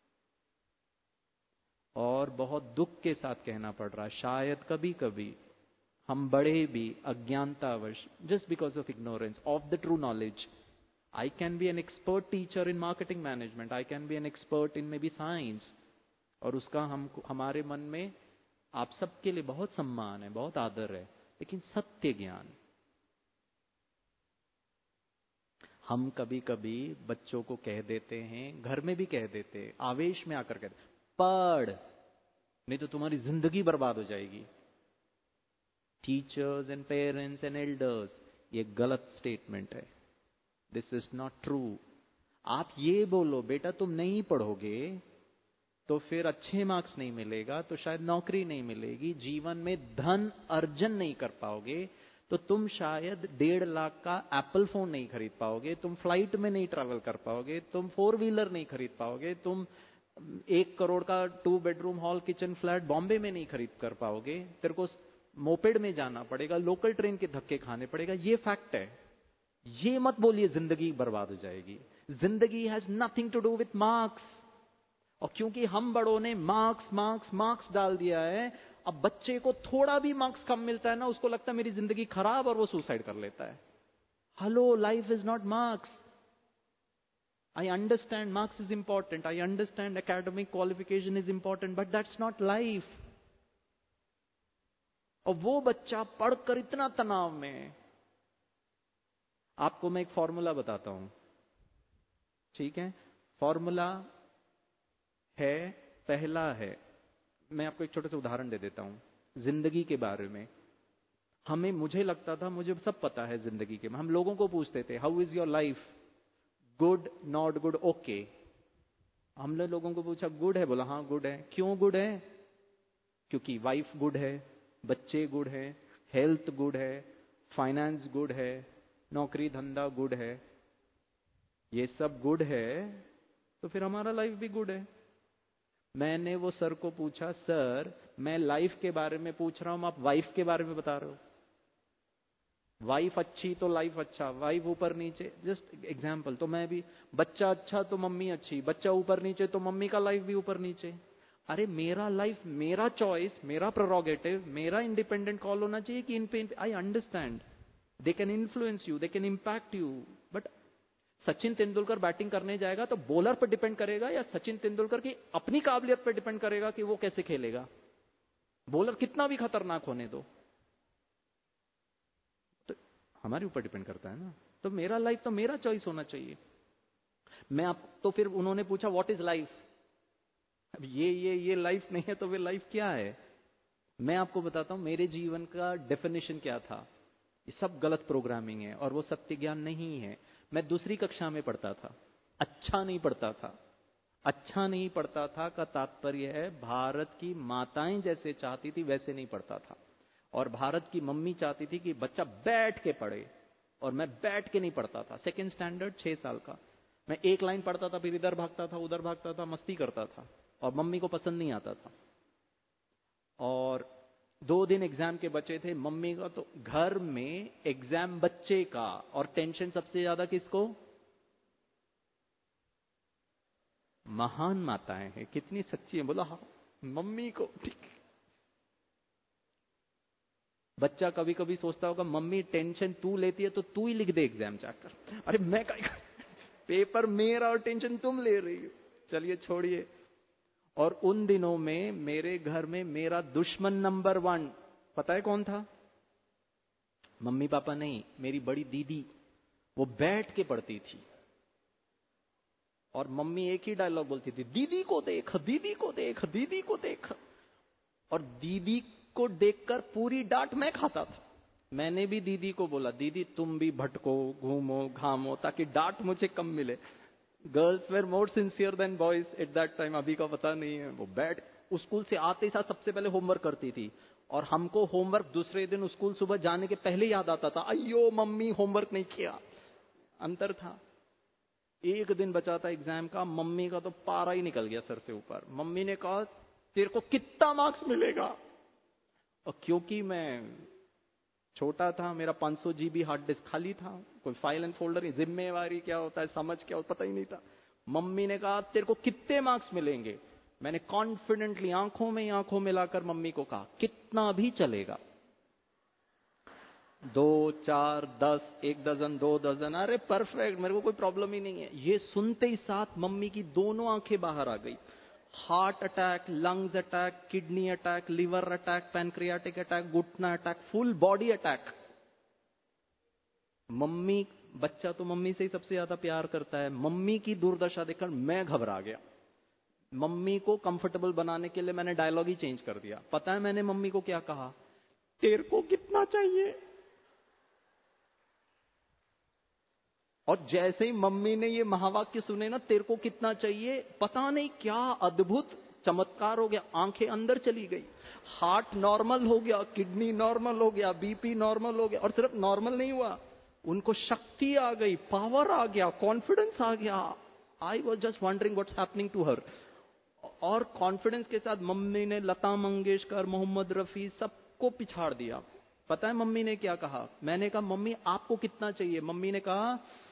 और बहुत दुख के साथ कहना पड़ रहा है, शायद कभी कभी हम बड़े भी अज्ञानतावश, just because of ignorance of the true knowledge. I can be an expert teacher in marketing management. I can be an expert in maybe science. और उसका हम हमारे मन में आप सबके लिए बहुत सम्मान है, बहुत आदर है, लेकिन सत्य ज्ञान हम कभी कभी बच्चों को कह देते हैं, घर में भी कह देते हैं, आवेश में आकर कहते, पढ़ नहीं तो तुम्हारी जिंदगी बर्बाद हो जाएगी। Teachers and parents and elders, ये गलत स्टेटमेंट है। This is not true. आप ये बोलो बेटा तुम नहीं पढ़ोगे तो फिर अच्छे मार्क्स नहीं मिलेगा, तो शायद नौकरी नहीं मिलेगी, जीवन में धन अर्जन नहीं कर पाओगे, तो तुम शायद डेढ़ लाख का एप्पल फोन नहीं खरीद पाओगे, तुम फ्लाइट में नहीं ट्रैवल कर पाओगे, तुम फोर व्हीलर नहीं खरीद पाओगे, तुम एक करोड़ का two bedroom hall kitchen flat Bombay में नहीं खरीद कर पाओगे, तेरे को मोपेड में जाना पड़ेगा, लोकल ट्रेन के धक्के खाने पड़ेगा। ये फैक्ट है। ये मत बोलिए जिंदगी बर्बाद हो जाएगी। जिंदगी has nothing to do with marks. और क्योंकि हम बड़ों ने मार्क्स मार्क्स मार्क्स डाल दिया है, अब बच्चे को थोड़ा भी मार्क्स कम मिलता है ना, उसको लगता है मेरी जिंदगी खराब, और वो सुसाइड कर लेता है। Hello, life is not marks. I understand marks is important, I understand academic qualification is important, but that's not life. और वो बच्चा पढ़कर इतना तनाव में। आपको मैं एक फॉर्मूला बताता हूं, ठीक है? फॉर्मूला है, पहला है, मैं आपको एक छोटा सा उदाहरण दे देता हूं जिंदगी के बारे में। हमें, मुझे लगता था मुझे सब पता है जिंदगी के, हम लोगों को पूछते थे how is your life, good, not good, okay. हमने लोगों को पूछा गुड है, बोला हाँ गुड है। क्यों गुड है? क्योंकि वाइफ गुड है, बच्चे गुड है, हेल्थ गुड है, फाइनेंस गुड है, नौकरी धंधा गुड है, ये सब गुड है, तो फिर हमारा लाइफ भी गुड है। मैंने वो सर को पूछा, सर मैं लाइफ के बारे में पूछ रहा हूं, आप वाइफ के बारे में बता रहे हो। वाइफ अच्छी तो लाइफ अच्छा, वाइफ ऊपर नीचे, जस्ट एग्जाम्पल। तो मैं भी, बच्चा अच्छा तो मम्मी अच्छी, बच्चा ऊपर नीचे तो मम्मी का लाइफ भी ऊपर नीचे। अरे मेरा लाइफ, मेरा चॉइस, मेरा प्रोरोगेटिव, मेरा इंडिपेंडेंट कॉल होना चाहिए कि इन पे I understand they can influence you, they can impact you. But Sachin Tendulkar batting करने जाएगा तो बॉलर पर डिपेंड करेगा, या सचिन तेंदुलकर की अपनी काबिलियत पर डिपेंड करेगा कि वो कैसे खेलेगा? बॉलर कितना भी खतरनाक होने दो, तो हमारे ऊपर डिपेंड करता है ना। तो मेरा लाइफ तो मेरा चॉइस होना चाहिए। मैं आप, तो फिर उन्होंने पूछा व्हाट इज लाइफ। अब ये ये ये लाइफ नहीं है तो वे लाइफ क्या है? मैं आपको बताता हूं मेरे जीवन का डेफिनेशन क्या था। ये सब गलत प्रोग्रामिंग है और वो सत्य ज्ञान नहीं है। मैं दूसरी कक्षा में पढ़ता था, अच्छा नहीं पढ़ता था। अच्छा नहीं पढ़ता था का तात्पर्य है भारत की माताएं जैसे चाहती थी वैसे नहीं पढ़ता था, और भारत की मम्मी चाहती थी कि बच्चा बैठ के पढ़े, और मैं बैठ के नहीं पढ़ता था। सेकेंड स्टैंडर्ड, छह साल का, मैं एक लाइन पढ़ता था, फिर इधर भागता था, उधर भागता था, मस्ती करता था, और मम्मी को पसंद नहीं आता था। और दो दिन एग्जाम के बचे थे, मम्मी का तो घर में एग्जाम बच्चे का, और टेंशन सबसे ज्यादा किसको? महान माताएं हैं, कितनी सच्ची है, बोला हाँ मम्मी को। ठीक, बच्चा कभी कभी सोचता होगा मम्मी टेंशन तू लेती है तो तू ही लिख दे एग्जाम जाकर। अरे मैं क्या, पेपर मेरा और टेंशन तुम ले रही हो। चलिए छोड़िए। और उन दिनों में मेरे घर में मेरा दुश्मन नंबर वन पता है कौन था? मम्मी पापा नहीं, मेरी बड़ी दीदी। वो बैठ के पढ़ती थी और मम्मी एक ही डायलॉग बोलती थी, दीदी को देख, दीदी को देख, दीदी को देख। और दीदी को देखकर पूरी डांट मैं खाता था। मैंने भी दीदी को बोला, दीदी तुम भी भटको, घूमो, घामो, ताकि डांट मुझे कम मिले। Girls were more sincere than boys at that time, अभी का पता नहीं है। वो बैठ स्कूल से आते ही साथ सबसे पहले होमवर्क करती थी, और हमको होमवर्क दूसरे दिन स्कूल सुबह जाने के पहले याद आता था, अयो मम्मी होमवर्क नहीं किया। अंतर था। एक दिन बचा था एग्जाम का, मम्मी का तो पारा ही निकल गया सर से ऊपर। मम्मी ने कहा तेरे को कितना मार्क्स मिलेगा? और क्योंकि मैं छोटा था, मेरा पाँच सौ जीबी हार्ड डिस्क खाली था, कोई फाइल एंड फोल्डर नहीं, जिम्मेवारी क्या होता है, समझ क्या होता, पता ही नहीं था। मम्मी ने कहा तेरे को कितने मार्क्स मिलेंगे? मैंने कॉन्फिडेंटली आंखों में आंखों मिलाकर मम्मी को कहा कितना भी चलेगा। दो, चार, दस, एक डजन, दो डजन, अरे परफेक्ट, मेरे को कोई प्रॉब्लम ही नहीं है। ये सुनते ही साथ मम्मी की दोनों आंखें बाहर आ गई। Heart attack, lungs attack, kidney attack, liver attack, pancreatic attack, घुटना attack, full body attack. Mummy, बच्चा तो मम्मी से ही सबसे ज्यादा प्यार करता है। मम्मी की दुर्दशा देखकर मैं घबरा गया। मम्मी को कंफर्टेबल बनाने के लिए मैंने डायलॉग ही चेंज कर दिया। पता है मैंने मम्मी को क्या कहा? तेरे को कितना चाहिए? और जैसे ही मम्मी ने ये महावाक्य सुने ना, तेरे को कितना चाहिए, पता नहीं क्या अद्भुत चमत्कार हो गया। आंखें अंदर चली गई, हार्ट नॉर्मल हो गया, किडनी नॉर्मल हो गया, बीपी नॉर्मल हो गया। और सिर्फ नॉर्मल नहीं हुआ, उनको शक्ति आ गई, पावर आ गया, कॉन्फिडेंस आ गया। I was just wondering what's happening to her. और कॉन्फिडेंस के साथ मम्मी ने लता मंगेशकर, मोहम्मद रफी सबको पिछाड़ दिया। पता है मम्मी ने क्या कहा? मैंने कहा मम्मी आपको कितना चाहिए? मम्मी ने कहा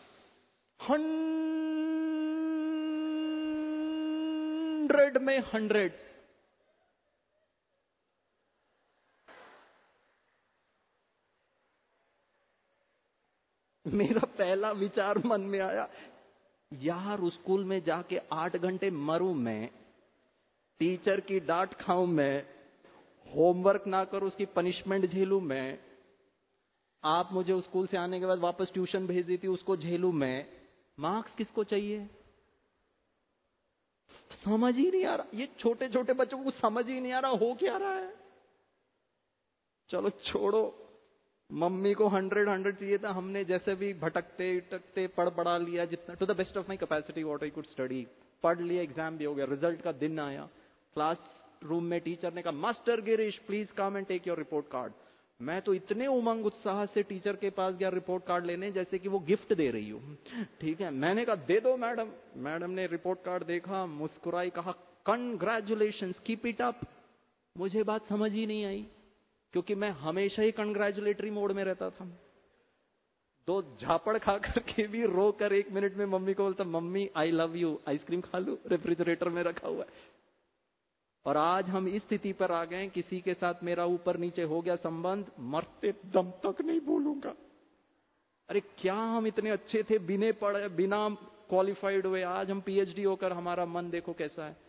हंड्रेड में हंड्रेड। मेरा पहला विचार मन में आया, यार स्कूल में जाके आठ घंटे मरूं मैं, टीचर की डांट खाऊं मैं, होमवर्क ना करूं उसकी पनिशमेंट झेलूं मैं, आप मुझे स्कूल से आने के बाद वापस ट्यूशन भेज देती उसको झेलूं मैं, मार्क्स किसको चाहिए? समझ ही नहीं आ रहा। ये छोटे छोटे बच्चों को समझ ही नहीं आ रहा हो क्या रहा है। चलो छोड़ो, मम्मी को हंड्रेड हंड्रेड चाहिए था। हमने जैसे भी भटकते भटकते पढ़ पढ़ा लिया जितना, to the best of my capacity what I could study, पढ़ लिया, एग्जाम भी हो गया, रिजल्ट का दिन आया। क्लास रूम में टीचर ने कहा master Girish please come and take your report card. मैं तो इतने उमंग उत्साह से टीचर के पास गया रिपोर्ट कार्ड लेने, जैसे कि वो गिफ्ट दे रही हूं। ठीक है, मैंने कहा दे दो मैडम। मैडम ने रिपोर्ट कार्ड देखा, मुस्कुराई, कहा कंग्रेचुलेशंस, कीप इट अप। मुझे बात समझ ही नहीं आई, क्योंकि मैं हमेशा ही कंग्रेचुलेटरी मोड में रहता था। दो झापड़ खा करके भी रो कर एक मिनट में मम्मी को बोलता mummy I love you, ice cream खा लूं, रेफ्रिजरेटर में रखा हुआ है। और आज हम इस स्थिति पर आ गए, किसी के साथ मेरा ऊपर नीचे हो गया संबंध, मरते दम तक नहीं भूलूंगा। अरे क्या हम इतने अच्छे थे, बिना पढ़े बिना क्वालिफाइड हुए, आज हम पीएचडी होकर हमारा मन देखो कैसा है।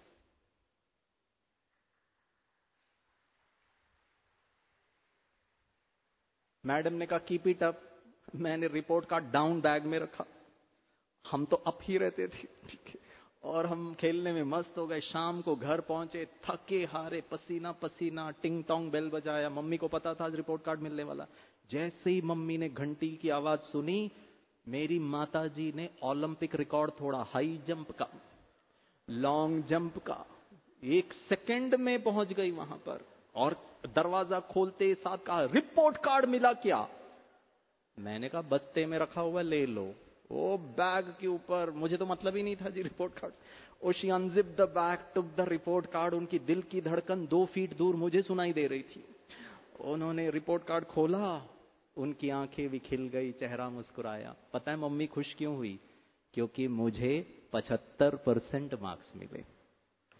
मैडम ने कहा कीप इट अप। मैंने रिपोर्ट कार्ड डाउन बैग में रखा। हम तो अप ही रहते थे, ठीक है, और हम खेलने में मस्त हो गए। शाम को घर पहुंचे थके हारे, पसीना पसीना, टिंग टोंग बेल बजाया। मम्मी को पता था आज रिपोर्ट कार्ड मिलने वाला। जैसे ही मम्मी ने घंटी की आवाज सुनी, मेरी माताजी ने ओलंपिक रिकॉर्ड तोड़ा, हाई जंप का, लॉन्ग जंप का। एक सेकंड में पहुंच गई वहां पर, और दरवाजा खोलते साथ कहा रिपोर्ट कार्ड मिला क्या? मैंने कहा बस्ते में रखा हुआ ले लो। वो बैग के ऊपर, मुझे तो मतलब ही नहीं था जी report card. Oh she unzip the bag, took the report card. उनकी दिल की धड़कन दो फीट दूर मुझे सुनाई दे रही थी। उन्होंने रिपोर्ट कार्ड खोला, उनकी आंखें भी खिल गई, चेहरा मुस्कुराया। पता है मम्मी खुश क्यों हुई? क्योंकि मुझे पचहत्तर परसेंट मार्क्स मिले।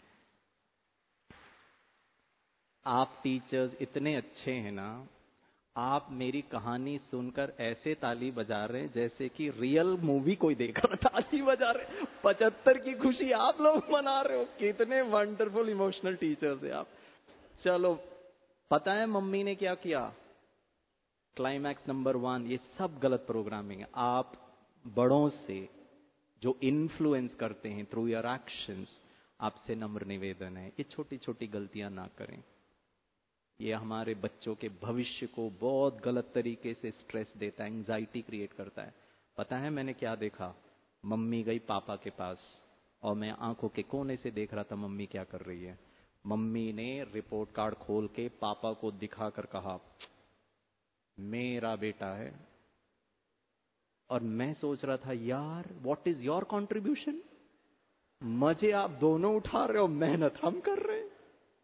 आप टीचर्स इतने अच्छे हैं ना, आप मेरी कहानी सुनकर ऐसे ताली बजा रहे हैं जैसे कि रियल मूवी कोई देख रहा, ताली बजा रहे। पचहत्तर की खुशी आप लोग मना रहे हो। कितने वंडरफुल इमोशनल टीचर्स हैं आप। चलो, पता है मम्मी ने क्या किया? क्लाइमैक्स नंबर वन, ये सब गलत प्रोग्रामिंग है। आप बड़ों से जो इन्फ्लुएंस करते हैं थ्रू योर एक्शंस, आपसे नम्र निवेदन है, ये छोटी छोटी गलतियां ना करें। ये हमारे बच्चों के भविष्य को बहुत गलत तरीके से स्ट्रेस देता है, एंजाइटी क्रिएट करता है। पता है मैंने क्या देखा? मम्मी गई पापा के पास और मैं आंखों के कोने से देख रहा था मम्मी क्या कर रही है। मम्मी ने रिपोर्ट कार्ड खोल के पापा को दिखाकर कहा, मेरा बेटा है। और मैं सोच रहा था, यार व्हाट इज योर कंट्रीब्यूशन? मजे आप दोनों उठा रहे हो, मेहनत हम कर रहे हैं।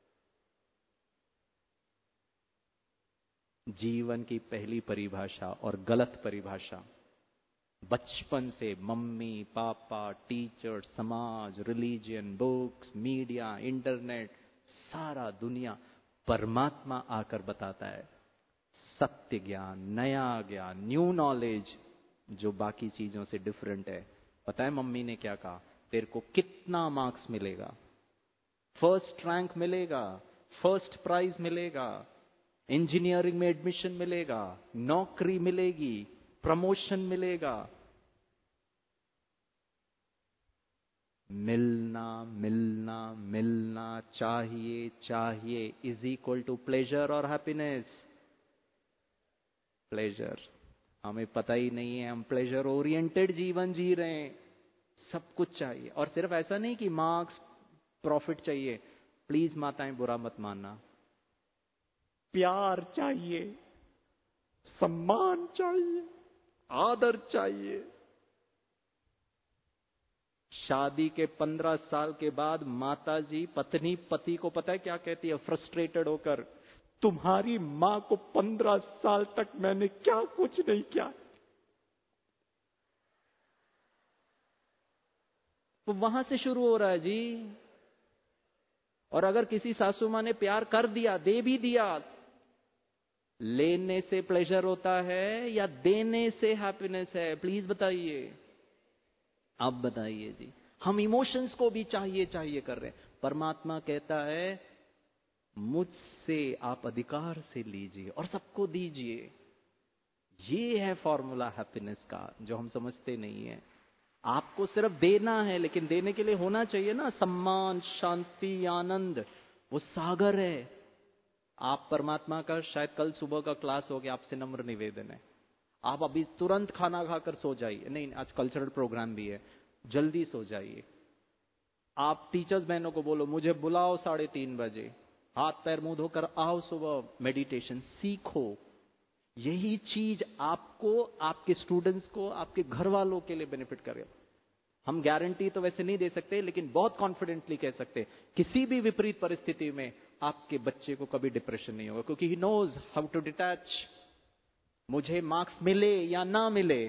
जीवन की पहली परिभाषा और गलत परिभाषा बचपन से मम्मी पापा, टीचर, समाज, रिलीजन, बुक्स, मीडिया, इंटरनेट, सारा दुनिया, परमात्मा आकर बताता है सत्य ज्ञान, नया ज्ञान, न्यू नॉलेज जो बाकी चीजों से डिफरेंट है। पता है मम्मी ने क्या कहा? तेरे को कितना मार्क्स मिलेगा, फर्स्ट रैंक मिलेगा, फर्स्ट प्राइज मिलेगा, इंजीनियरिंग में एडमिशन मिलेगा, नौकरी मिलेगी, प्रमोशन मिलेगा। मिलना मिलना मिलना चाहिए चाहिए इज इक्वल टू प्लेजर और हैप्पीनेस। प्लेजर हमें पता ही नहीं है, हम प्लेजर ओरिएंटेड जीवन जी रहे हैं। सब कुछ चाहिए, और सिर्फ ऐसा नहीं कि मार्क्स, प्रॉफिट चाहिए। प्लीज माताएं बुरा मत मानना, प्यार चाहिए, सम्मान चाहिए, आदर चाहिए। शादी के पंद्रह साल के बाद माताजी पत्नी पति को पता है क्या कहती है फ्रस्ट्रेटेड होकर? तुम्हारी मां को पंद्रह साल तक मैंने क्या कुछ नहीं किया। तो वहां से शुरू हो रहा है जी। और अगर किसी सासू मां ने प्यार कर दिया, दे भी दिया, लेने से प्लेजर होता है या देने से हैप्पीनेस है? प्लीज बताइए, आप बताइए जी। हम इमोशंस को भी चाहिए चाहिए कर रहे हैं। परमात्मा कहता है मुझसे आप अधिकार से लीजिए और सबको दीजिए। ये है फॉर्मूला हैप्पीनेस का, जो हम समझते नहीं है। आपको सिर्फ देना है, लेकिन देने के लिए होना चाहिए ना सम्मान, शांति, आनंद। वो सागर है। आप परमात्मा का शायद कल सुबह का क्लास हो गया, आपसे नम्र निवेदन है, आप अभी तुरंत खाना खाकर सो जाइए। नहीं, आज कल्चरल प्रोग्राम भी है, जल्दी सो जाइए। आप टीचर्स बहनों को बोलो मुझे बुलाओ साढ़े तीन बजे, हाथ पैर मुंह धोकर आओ, सुबह मेडिटेशन सीखो। यही चीज आपको, आपके स्टूडेंट्स को, आपके घर वालों के लिए बेनिफिट करेगा। हम गारंटी तो वैसे नहीं दे सकते, लेकिन बहुत कॉन्फिडेंटली कह सकते किसी भी विपरीत परिस्थिति में आपके बच्चे को कभी डिप्रेशन नहीं होगा, क्योंकि he knows how to detach. मुझे मार्क्स मिले या ना मिले,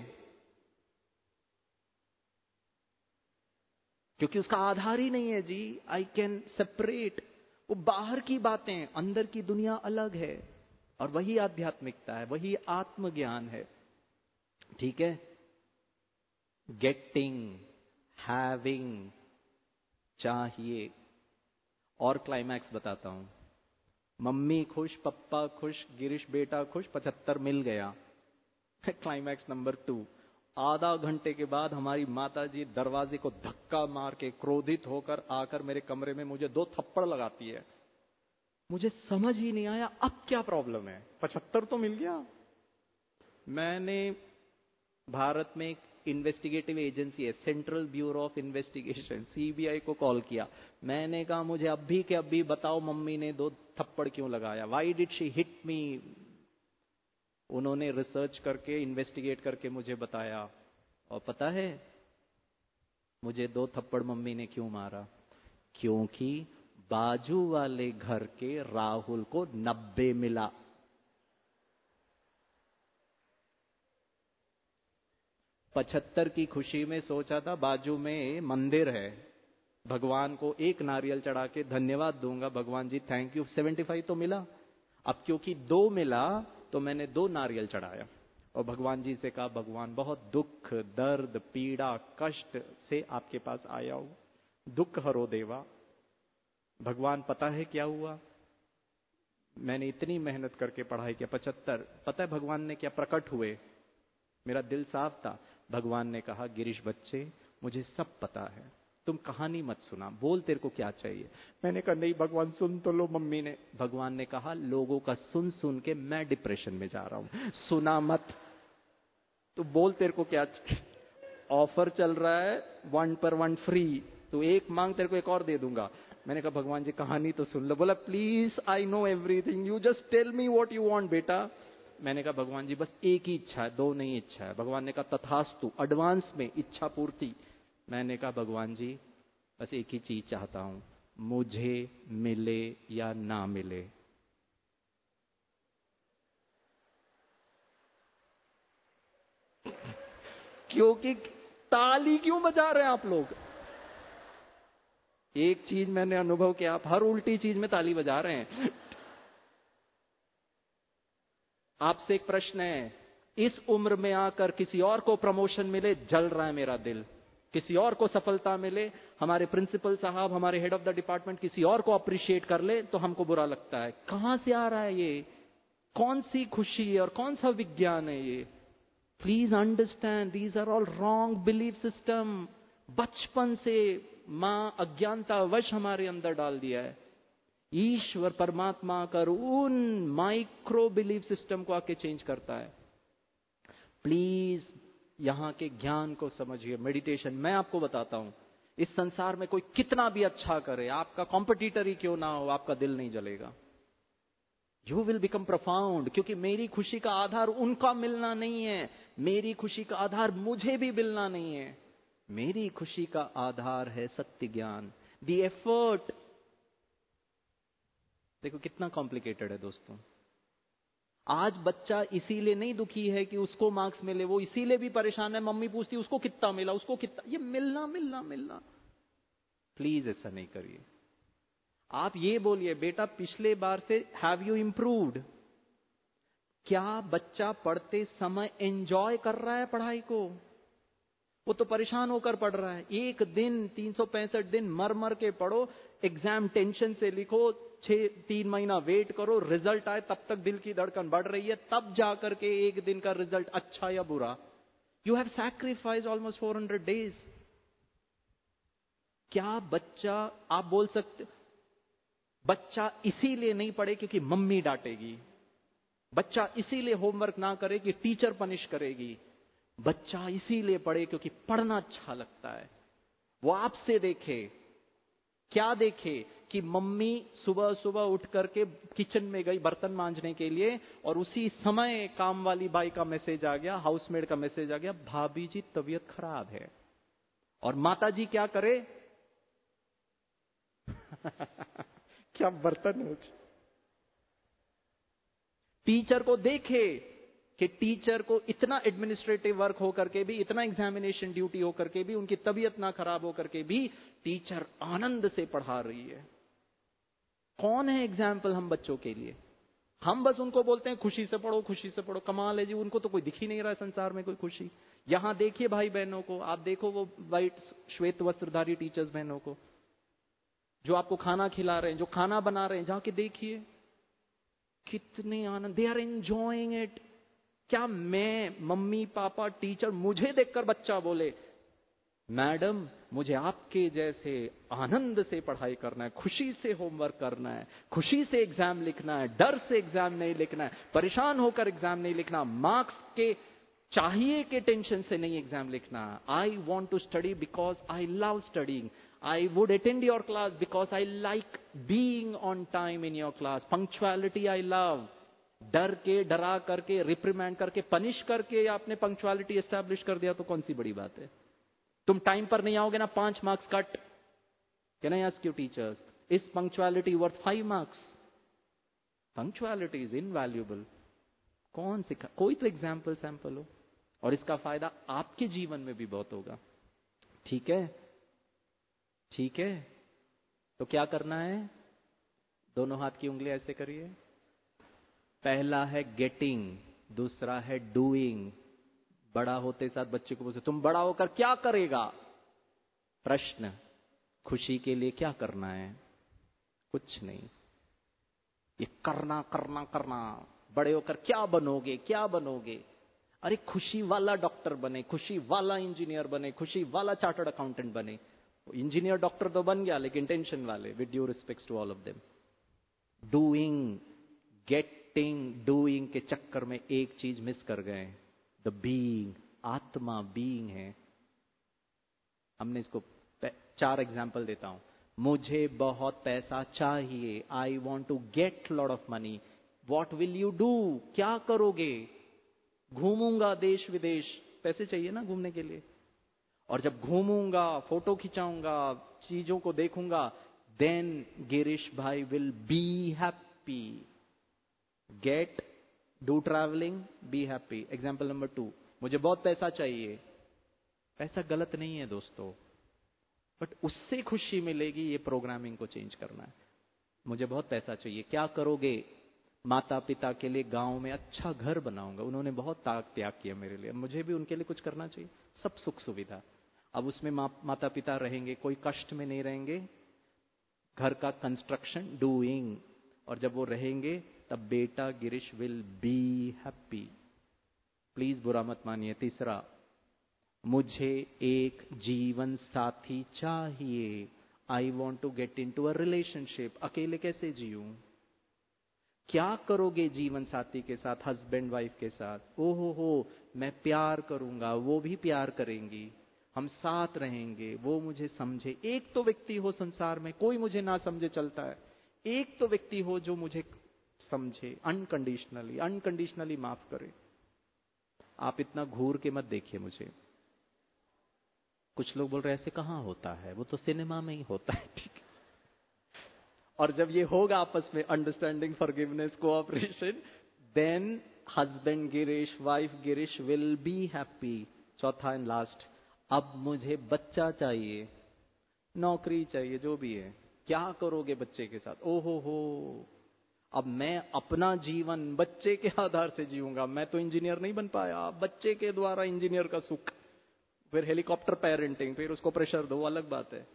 क्योंकि उसका आधार ही नहीं है जी। I can separate. वो बाहर की बातें, अंदर की दुनिया अलग है, और वही आध्यात्मिकता है, वही आत्मज्ञान है। ठीक है। गेटिंग, हैविंग चाहिए। और क्लाइमैक्स बताता हूं। मम्मी खुश, पप्पा खुश, गिरीश बेटा खुश, पचहत्तर मिल गया। Climax number two. आधा घंटे के बाद हमारी माताजी दरवाजे को धक्का मार के क्रोधित होकर आकर मेरे कमरे में मुझे दो थप्पड़ लगाती है। मुझे समझ ही नहीं आया अब क्या प्रॉब्लम है, पचहत्तर तो मिल गया। मैंने भारत में एक इन्वेस्टिगेटिव एजेंसी है, Central Bureau of Investigation, CBI को कॉल किया। मैंने कहा मुझे अभी के अभी बताओ मम्मी ने दो थप्पड़ क्यों लगाया, why did she hit me. उन्होंने रिसर्च करके, इन्वेस्टिगेट करके मुझे बताया, और पता है मुझे दो थप्पड़ मम्मी ने क्यों मारा? क्योंकि बाजू वाले घर के राहुल को नब्बे मिला। पचहत्तर की खुशी में सोचा था बाजू में मंदिर है, भगवान को एक नारियल चढ़ा के धन्यवाद दूंगा, भगवान जी थैंक यू, पचहत्तर तो मिला। अब क्योंकि दो मिला तो मैंने दो नारियल चढ़ाया और भगवान जी से कहा, भगवान बहुत दुख, दर्द, पीड़ा, कष्ट से आपके पास आया हूं, दुख हरो देवा। भगवान पता है क्या हुआ? मैंने इतनी मेहनत करके पढ़ाई किया, पचहत्तर, पता है भगवान ने क्या प्रकट हुए? मेरा दिल साफ था। भगवान ने कहा, गिरीश बच्चे, मुझे सब पता है, तुम कहानी मत सुना, बोल तेरे को क्या चाहिए। मैंने कहा, नहीं भगवान सुन तो लो मम्मी ने। भगवान ने कहा, लोगों का सुन सुन के मैं डिप्रेशन में जा रहा हूं, सुना मत, तो बोल तेरे को क्या चाहिए। ऑफर चल रहा है, वन पर वन फ्री, तो एक मांग तेरे को एक और दे दूंगा। मैंने कहा, भगवान जी कहानी तो सुन लो। बोला, please I know everything, you just tell me what you want बेटा। मैंने कहा, भगवान जी बस एक ही इच्छा है, दो नहीं इच्छा है। भगवान ने कहा, तथास्तु, एडवांस में इच्छा पूर्ति। मैंने कहा, भगवान जी बस एक ही चीज चाहता हूं, मुझे मिले या ना मिले। क्योंकि ताली क्यों बजा रहे हैं आप लोग? एक चीज मैंने अनुभव किया, आप हर उल्टी चीज में ताली बजा रहे हैं। आपसे एक प्रश्न है, इस उम्र में आकर किसी और को प्रमोशन मिले, जल रहा है मेरा दिल। किसी और को सफलता मिले, हमारे प्रिंसिपल साहब, हमारे हेड ऑफ द डिपार्टमेंट किसी और को अप्रिशिएट कर ले, तो हमको बुरा लगता है। कहां से आ रहा है ये? कौन सी खुशी है और कौन सा विज्ञान है ये? Please understand, these are all wrong belief system. बचपन से मां अज्ञानतावश हमारे अंदर डाल दिया है। ईश्वर परमात्मा कर उन माइक्रो बिलीफ सिस्टम को आके चेंज करता है। प्लीज यहां के ज्ञान को समझिए। मेडिटेशन, मैं आपको बताता हूं, इस संसार में कोई कितना भी अच्छा करे, आपका कॉम्पिटिटर ही क्यों ना हो, आपका दिल नहीं जलेगा। यू विल बिकम प्रोफाउंड, क्योंकि मेरी खुशी का आधार उनका मिलना नहीं है, मेरी खुशी का आधार मुझे भी मिलना नहीं है। मेरी खुशी का आधार है सत्य ज्ञान, द एफर्ट। देखो कितना कॉम्प्लिकेटेड है दोस्तों। आज बच्चा इसीलिए नहीं दुखी है कि उसको मार्क्स मिले, वो इसीलिए भी परेशान है, मम्मी पूछती है उसको कितना मिला, उसको कितना, ये मिलना मिलना मिलना। प्लीज ऐसा नहीं करिए। आप ये बोलिए, बेटा पिछले बार से हैव यू इम्प्रूव्ड? क्या बच्चा पढ़ते समय एंजॉय कर रहा है पढ़ाई को? वो तो परेशान होकर पढ़ रहा है। एक दिन तीन सौ पैंसठ दिन मर मर के पढ़ो, एग्जाम टेंशन से लिखो, छह तीन महीना वेट करो, रिजल्ट आए तब तक दिल की धड़कन बढ़ रही है, तब जाकर के एक दिन का रिजल्ट अच्छा या बुरा। You have sacrifice almost four hundred days. क्या बच्चा, आप बोल सकते बच्चा इसीलिए नहीं पढ़े क्योंकि मम्मी डांटेगी, बच्चा इसीलिए होमवर्क ना करे कि टीचर पनिश करेगी, बच्चा इसीलिए पढ़े क्योंकि पढ़ना अच्छा लगता है। वो आपसे देखे, क्या देखे कि मम्मी सुबह सुबह उठ करके किचन में गई बर्तन मांजने के लिए, और उसी समय काम वाली बाई का मैसेज आ गया, हाउसमेड का मैसेज आ गया, भाभी जी तबीयत खराब है। और माता जी क्या करे? क्या बर्तन हो। टीचर को देखे कि टीचर को इतना एडमिनिस्ट्रेटिव वर्क हो करके भी, इतना एग्जामिनेशन ड्यूटी हो करके भी, उनकी तबीयत ना खराब हो करके भी टीचर आनंद से पढ़ा रही है। कौन है एग्जाम्पल हम बच्चों के लिए? हम बस उनको बोलते हैं खुशी से पढ़ो, खुशी से पढ़ो। कमाल है जी, उनको तो कोई दिख ही नहीं रहा है संसार में कोई खुशी। यहां देखिए भाई बहनों को, आप देखो वो वाइट श्वेत वस्त्रधारी टीचर्स बहनों को जो आपको खाना खिला रहे हैं, जो खाना बना रहे हैं, जाके देखिए कितने आनंद, दे आर एंजॉयिंग इट। क्या मैं, मम्मी पापा टीचर, मुझे देखकर बच्चा बोले मैडम मुझे आपके जैसे आनंद से पढ़ाई करना है, खुशी से होमवर्क करना है, खुशी से एग्जाम लिखना है, डर से एग्जाम नहीं लिखना है, परेशान होकर एग्जाम नहीं लिखना, मार्क्स के चाहिए के टेंशन से नहीं एग्जाम लिखना। I want to study because I love studying. I would attend your class because I like being on time in your class. Punctuality I love. डर के, डरा करके, रिप्रीमेंड करके, पनिश करके आपने पंक्चुअलिटी एस्टैब्लिश कर दिया तो कौन सी बड़ी बात है? तुम टाइम पर नहीं आओगे ना, पांच marks cut. Can I ask you teachers, is punctuality worth five marks? Punctuality is invaluable. कौन सिखा? कोई तो एग्जाम्पल सैंपल हो, और इसका फायदा आपके जीवन में भी बहुत होगा। ठीक है, ठीक है। तो क्या करना है? दोनों हाथ की उंगली ऐसे करिए, पहला है गेटिंग, दूसरा है डूइंग। बड़ा होते साथ बच्चे को पूछो तुम बड़ा होकर क्या करेगा? प्रश्न, खुशी के लिए क्या करना है? कुछ नहीं। ये करना करना करना। बड़े होकर क्या बनोगे, क्या बनोगे? अरे खुशी वाला डॉक्टर बने, खुशी वाला इंजीनियर बने, खुशी वाला चार्टर्ड अकाउंटेंट बने। इंजीनियर डॉक्टर तो बन गया, लेकिन टेंशन वाले, with due respect to all of them. Doing, getting, doing के चक्कर में एक चीज मिस कर गए, द बीइंग। आत्मा बीइंग है। हमने इसको चार एग्जाम्पल देता हूं। मुझे बहुत पैसा चाहिए, I want to get lot of money. What will you do? क्या करोगे? घूमूंगा देश विदेश। पैसे चाहिए ना घूमने के लिए। और जब घूमूंगा, फोटो खिंचाऊंगा, चीजों को देखूंगा, देन गिरीश भाई will be happy. Get, do travelling, be happy. Example number two, मुझे बहुत पैसा चाहिए। पैसा गलत नहीं है दोस्तों, बट उससे खुशी मिलेगी, ये प्रोग्रामिंग को चेंज करना है। मुझे बहुत पैसा चाहिए, क्या करोगे? माता पिता के लिए गांव में अच्छा घर बनाऊंगा, उन्होंने बहुत त्याग त्याग किया मेरे लिए, मुझे भी उनके लिए कुछ करना चाहिए। सब सुख सुविधा। अब उसमें मा, माता पिता रहेंगे, कोई कष्ट में नहीं रहेंगे। घर का कंस्ट्रक्शन, डूइंग। और जब वो रहेंगे तब बेटा Girish will be happy. Please बुरा मत मानिए। तीसरा, मुझे एक जीवन साथी चाहिए, I want to get into a relationship. अकेले कैसे जीऊं? क्या करोगे जीवन साथी के साथ, हस्बैंड वाइफ के साथ? ओहो हो, मैं प्यार करूंगा, वो भी प्यार करेंगी, हम साथ रहेंगे, वो मुझे समझे। एक तो व्यक्ति हो संसार में, कोई मुझे ना समझे चलता है। एक तो व्यक्ति हो जो मुझे समझे अनकंडीशनली, अनकंडीशनली माफ करे। आप इतना घूर के मत देखिए मुझे। कुछ लोग बोल रहे हैं ऐसे कहां होता है, वो तो सिनेमा में ही होता है। ठीक है। और जब ये होगा आपस में understanding, forgiveness, cooperation, then husband Girish, wife Girish will be happy. चौथा एंड लास्ट, अब मुझे बच्चा चाहिए, नौकरी चाहिए, जो भी है। क्या करोगे बच्चे के साथ? ओहो हो, अब मैं अपना जीवन बच्चे के आधार से जीऊंगा। मैं तो इंजीनियर नहीं बन पाया, बच्चे के द्वारा इंजीनियर का सुख। फिर हेलीकॉप्टर पेरेंटिंग, फिर उसको प्रेशर दो, अलग बात है।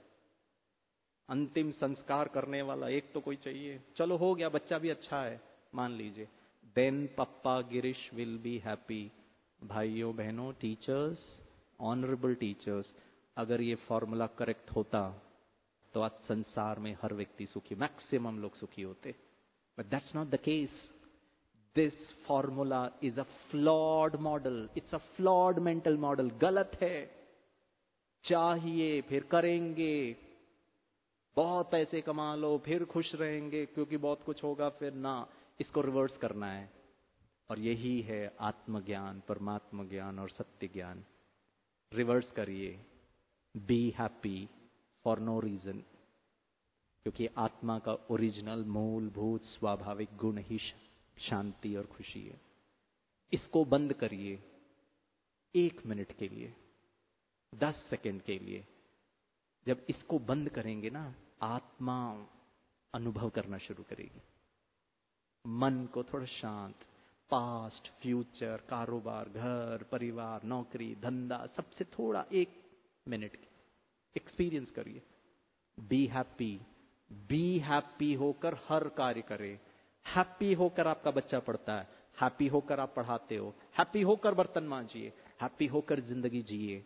अंतिम संस्कार करने वाला एक तो कोई चाहिए। चलो हो गया, बच्चा भी अच्छा है मान लीजिए। Then papa Girish will be happy. भाइयों बहनों, टीचर्स, ऑनरेबल टीचर्स, अगर ये फॉर्मूला करेक्ट होता तो आज संसार में हर व्यक्ति सुखी, मैक्सिमम लोग सुखी होते। But that's not the case. This formula is a flawed model, it's a flawed mental model. गलत है। चाहिए फिर करेंगे, बहुत पैसे कमा लो फिर खुश रहेंगे क्योंकि बहुत कुछ होगा, फिर ना। इसको रिवर्स करना है। और यही है आत्मज्ञान, परमात्मा ज्ञान और सत्य ज्ञान। रिवर्स करिए, be happy for no reason, क्योंकि आत्मा का ओरिजिनल मूलभूत स्वाभाविक गुण ही शांति और खुशी है। इसको बंद करिए एक मिनट के लिए, दस सेकंड के लिए। जब इसको बंद करेंगे ना, आत्मा अनुभव करना शुरू करेगी। मन को थोड़ा शांत, पास्ट, फ्यूचर, कारोबार, घर, परिवार, नौकरी, धंधा, सबसे थोड़ा एक मिनट एक्सपीरियंस करिए। बी हैप्पी, बी हैप्पी होकर हर कार्य करें। हैप्पी होकर आपका बच्चा पढ़ता है, हैप्पी होकर आप पढ़ाते हो, हैप्पी होकर बर्तन मांजिए, हैप्पी होकर जिंदगी जिए।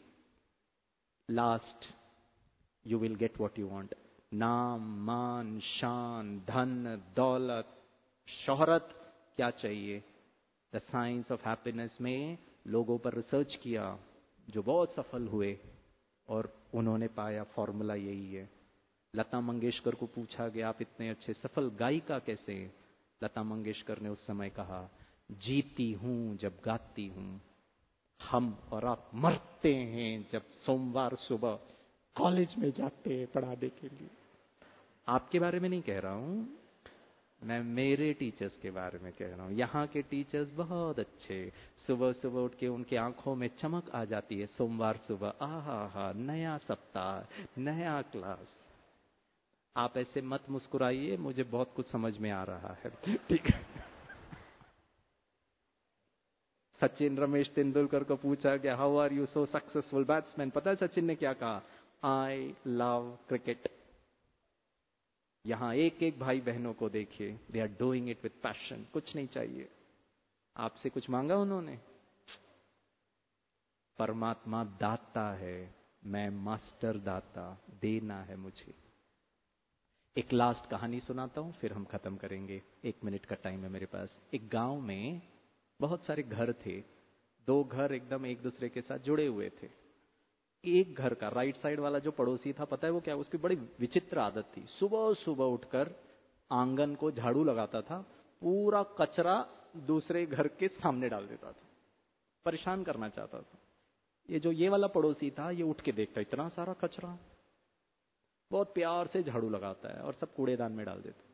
Last, you will get what you want. नाम, मान, शान, धन, दौलत, शोहरत, क्या चाहिए? द साइंस ऑफ हैप्पीनेस में लोगों पर रिसर्च किया जो बहुत सफल हुए और उन्होंने पाया फॉर्मूला यही है। लता मंगेशकर को पूछा गया आप इतने अच्छे सफल गायिका कैसे? लता मंगेशकर ने उस समय कहा, जीती हूं जब गाती हूं। हम और आप मरते हैं जब सोमवार सुबह कॉलेज में जाते हैं पढ़ाने के लिए। आपके बारे में नहीं कह रहा हूं मैं, मेरे टीचर्स के बारे में कह रहा हूं। यहाँ के टीचर्स बहुत अच्छे, सुबह सुबह उठ के उनके आंखों में चमक आ जाती है सोमवार सुबह। आहा हा, नया सप्ताह, नया क्लास। आप ऐसे मत मुस्कुराइए, मुझे बहुत कुछ समझ में आ रहा है। ठीक है। सचिन रमेश तेंदुलकर को पूछा कि how are you so successful batsman, पता है सचिन ने क्या कहा? I love cricket. यहां एक एक भाई बहनों को देखिए, they are doing it with passion, कुछ नहीं चाहिए। आपसे कुछ मांगा उन्होंने? परमात्मा दाता है, मैं मास्टर दाता, देना है मुझे। एक लास्ट कहानी सुनाता हूं, फिर हम खत्म करेंगे, एक मिनट का टाइम है मेरे पास। एक गांव में बहुत सारे घर थे, दो घर एकदम एक दूसरे के साथ जुड़े हुए थे। एक घर का राइट साइड वाला जो पड़ोसी था, पता है वो क्या, उसकी बड़ी विचित्र आदत थी। सुबह सुबह उठकर आंगन को झाड़ू लगाता था, पूरा कचरा दूसरे घर के सामने डाल देता था, परेशान करना चाहता था। ये जो ये वाला पड़ोसी था, ये उठ के देखता, इतना सारा कचरा, बहुत प्यार से झाड़ू लगाता है और सब कूड़ेदान में डाल देता।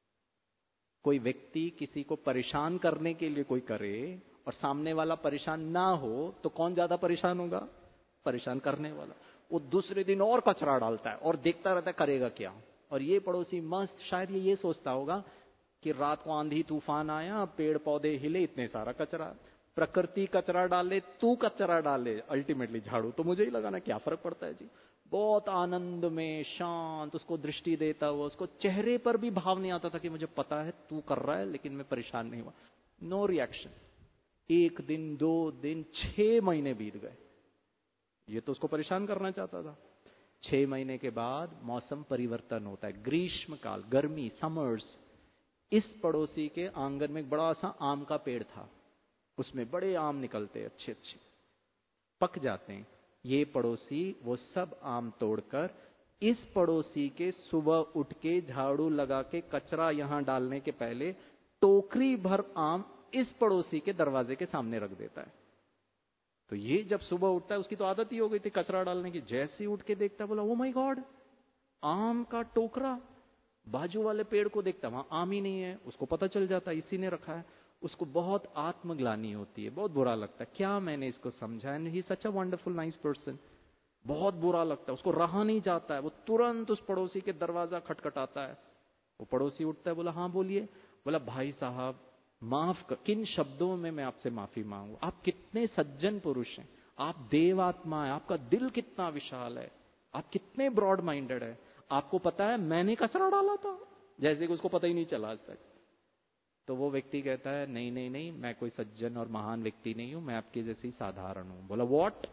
कोई व्यक्ति किसी को परेशान करने के लिए कोई करे और सामने वाला परेशान ना हो, तो कौन ज्यादा परेशान होगा? परेशान करने वाला। वो दूसरे दिन और कचरा डालता है और देखता रहता है करेगा क्या। और ये पड़ोसी मस्त, शायद ये ये सोचता होगा कि रात को आंधी तूफान आया, पेड़ पौधे हिले, इतने सारा कचरा, प्रकृति कचरा डाले, तू कचरा डाले, अल्टीमेटली झाड़ू तो मुझे ही लगाना, क्या फर्क पड़ता है जी। बहुत आनंद में शांत उसको दृष्टि देता हुआ, उसको चेहरे पर भी भाव नहीं आता था कि मुझे पता है तू कर रहा है लेकिन मैं परेशान नहीं हुआ। No reaction. एक दिन, दो दिन, छह महीने बीत गए। ये तो उसको परेशान करना चाहता था। छह महीने के बाद मौसम परिवर्तन होता है, ग्रीष्म काल, गर्मी, समर्स। इस पड़ोसी के आंगन में एक बड़ा सा आम का पेड़ था, उसमें बड़े आम निकलते, अच्छे अच्छे पक जाते हैं। ये पड़ोसी वो सब आम तोड़कर इस पड़ोसी के सुबह उठ के झाड़ू लगा के कचरा यहां डालने के पहले टोकरी भर आम इस पड़ोसी के दरवाजे के सामने रख देता है। तो ये जब सुबह उठता है, उसकी तो आदत ही हो गई थी कचरा डालने की, जैसे ही उठ के देखता बोला ओ माय गॉड, आम का टोकरा। बाजू वाले पेड़ को देखता, वहां आम ही नहीं है। उसको पता चल जाता इसी ने रखा है। उसको बहुत आत्मग्लानि होती है, बहुत बुरा लगता है, क्या मैंने इसको समझा। And he such a wonderful nice person. बहुत बुरा लगता है, उसको रहा नहीं जाता है। वो तुरंत उस पड़ोसी के दरवाजा खटखटाता है। वो पड़ोसी उठता है, बोला हाँ बोलिए। बोला भाई साहब माफ कर, किन शब्दों में मैं आपसे माफी मांगू। आप कितने सज्जन पुरुष हैं, आप देवात्मा है, आपका दिल कितना विशाल है, आप कितने ब्रॉड माइंडेड है। आपको पता है मैंने कचरा डाला था, जैसे कि उसको पता ही नहीं चला आज तक। तो वो व्यक्ति कहता है नहीं नहीं नहीं, मैं कोई सज्जन और महान व्यक्ति नहीं हूं, मैं आपके जैसी साधारण हूं। बोला व्हाट?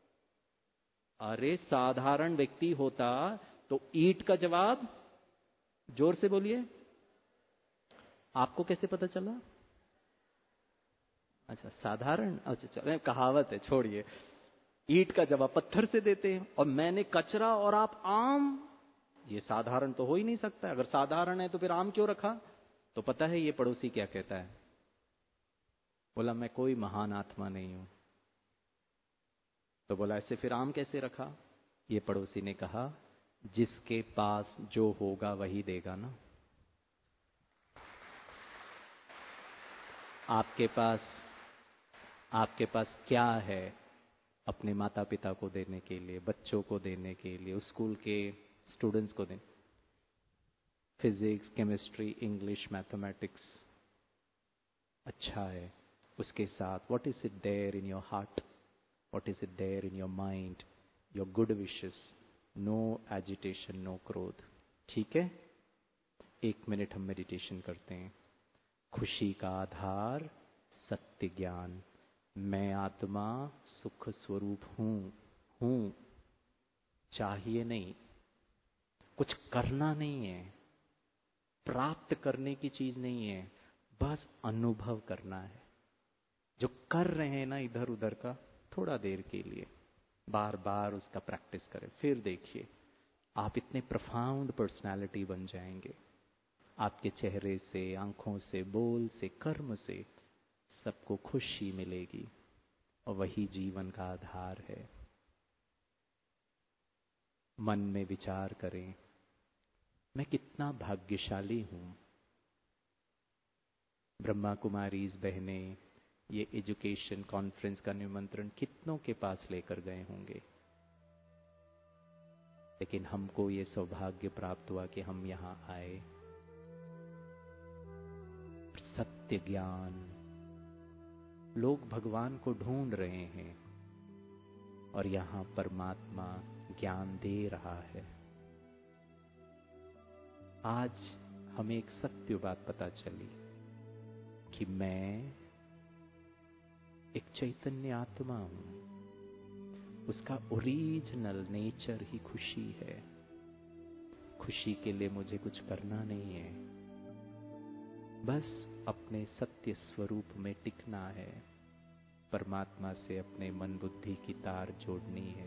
अरे साधारण व्यक्ति होता तो ईंट का जवाब, जोर से बोलिए, आपको कैसे पता चला? अच्छा साधारण, अच्छा चलो कहावत है, छोड़िए। ईंट का जवाब पत्थर से देते हैं, और मैंने कचरा और आप आम, ये साधारण तो हो ही नहीं सकता। अगर साधारण है तो फिर आम क्यों रखा? तो पता है ये पड़ोसी क्या कहता है? बोला मैं कोई महान आत्मा नहीं हूं। तो बोला ऐसे फिर आम कैसे रखा? ये पड़ोसी ने कहा जिसके पास जो होगा वही देगा ना। आपके पास आपके पास क्या है अपने माता पिता को देने के लिए, बच्चों को देने के लिए, स्कूल के स्टूडेंट्स को देने? फिजिक्स, केमिस्ट्री, इंग्लिश, मैथमेटिक्स अच्छा है, उसके साथ what is it there in your heart, what is it there in your mind, your good wishes, no agitation, no क्रोध। ठीक है, एक मिनट हम मेडिटेशन करते हैं। खुशी का आधार सत्य ज्ञान, मैं आत्मा सुख स्वरूप हूं हूं चाहिए नहीं, कुछ करना नहीं है, प्राप्त करने की चीज नहीं है, बस अनुभव करना है। जो कर रहे हैं ना इधर उधर का, थोड़ा देर के लिए बार बार उसका प्रैक्टिस करें, फिर देखिए आप इतने प्रोफाउंड पर्सनालिटी बन जाएंगे। आपके चेहरे से, आंखों से, बोल से, कर्म से सबको खुशी मिलेगी, और वही जीवन का आधार है। मन में विचार करें, मैं कितना भाग्यशाली हूं। ब्रह्मा कुमारीज बहनें ये एजुकेशन कॉन्फ्रेंस का निमंत्रण कितनों के पास लेकर गए होंगे, लेकिन हमको ये सौभाग्य प्राप्त हुआ कि हम यहां आए। सत्य ज्ञान, लोग भगवान को ढूंढ रहे हैं और यहाँ परमात्मा ज्ञान दे रहा है। आज हमें एक सत्य बात पता चली कि मैं एक चैतन्य आत्मा हूं। उसका ओरिजिनल नेचर ही खुशी है। खुशी के लिए मुझे कुछ करना नहीं है, बस अपने सत्य स्वरूप में टिकना है। परमात्मा से अपने मन बुद्धि की तार जोड़नी है।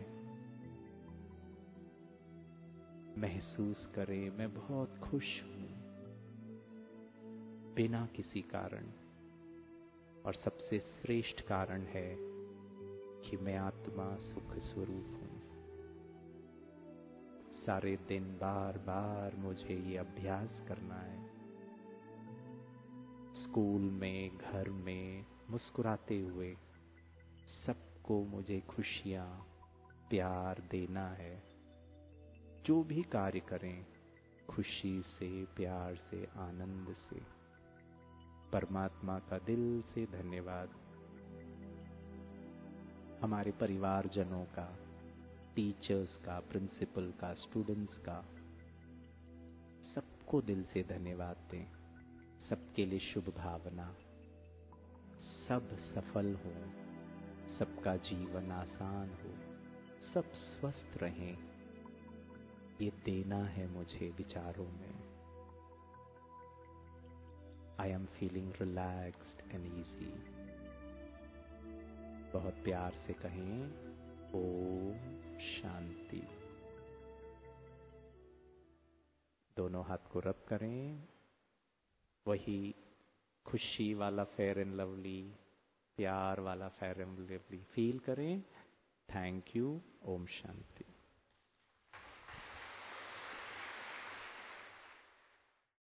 महसूस करें मैं बहुत खुश हूं बिना किसी कारण, और सबसे श्रेष्ठ कारण है कि मैं आत्मा सुख स्वरूप हूं। सारे दिन बार बार मुझे ये अभ्यास करना है। स्कूल में, घर में मुस्कुराते हुए सबको मुझे खुशियां, प्यार देना है। जो भी कार्य करें खुशी से, प्यार से, आनंद से। परमात्मा का दिल से धन्यवाद। हमारे परिवारजनों का, टीचर्स का, प्रिंसिपल का, स्टूडेंट्स का, सबको दिल से धन्यवाद दें। सबके लिए शुभ भावना। सब सफल हो, सबका जीवन आसान हो, सब स्वस्थ रहें, ये देना है मुझे विचारों में। I am feeling relaxed and easy. बहुत प्यार से कहें ओम शांति। दोनों हाथ को रब करें। वही खुशी वाला फेयर एंड लवली, प्यार वाला फेयर एंड लवली फील करें। Thank you. ओम शांति।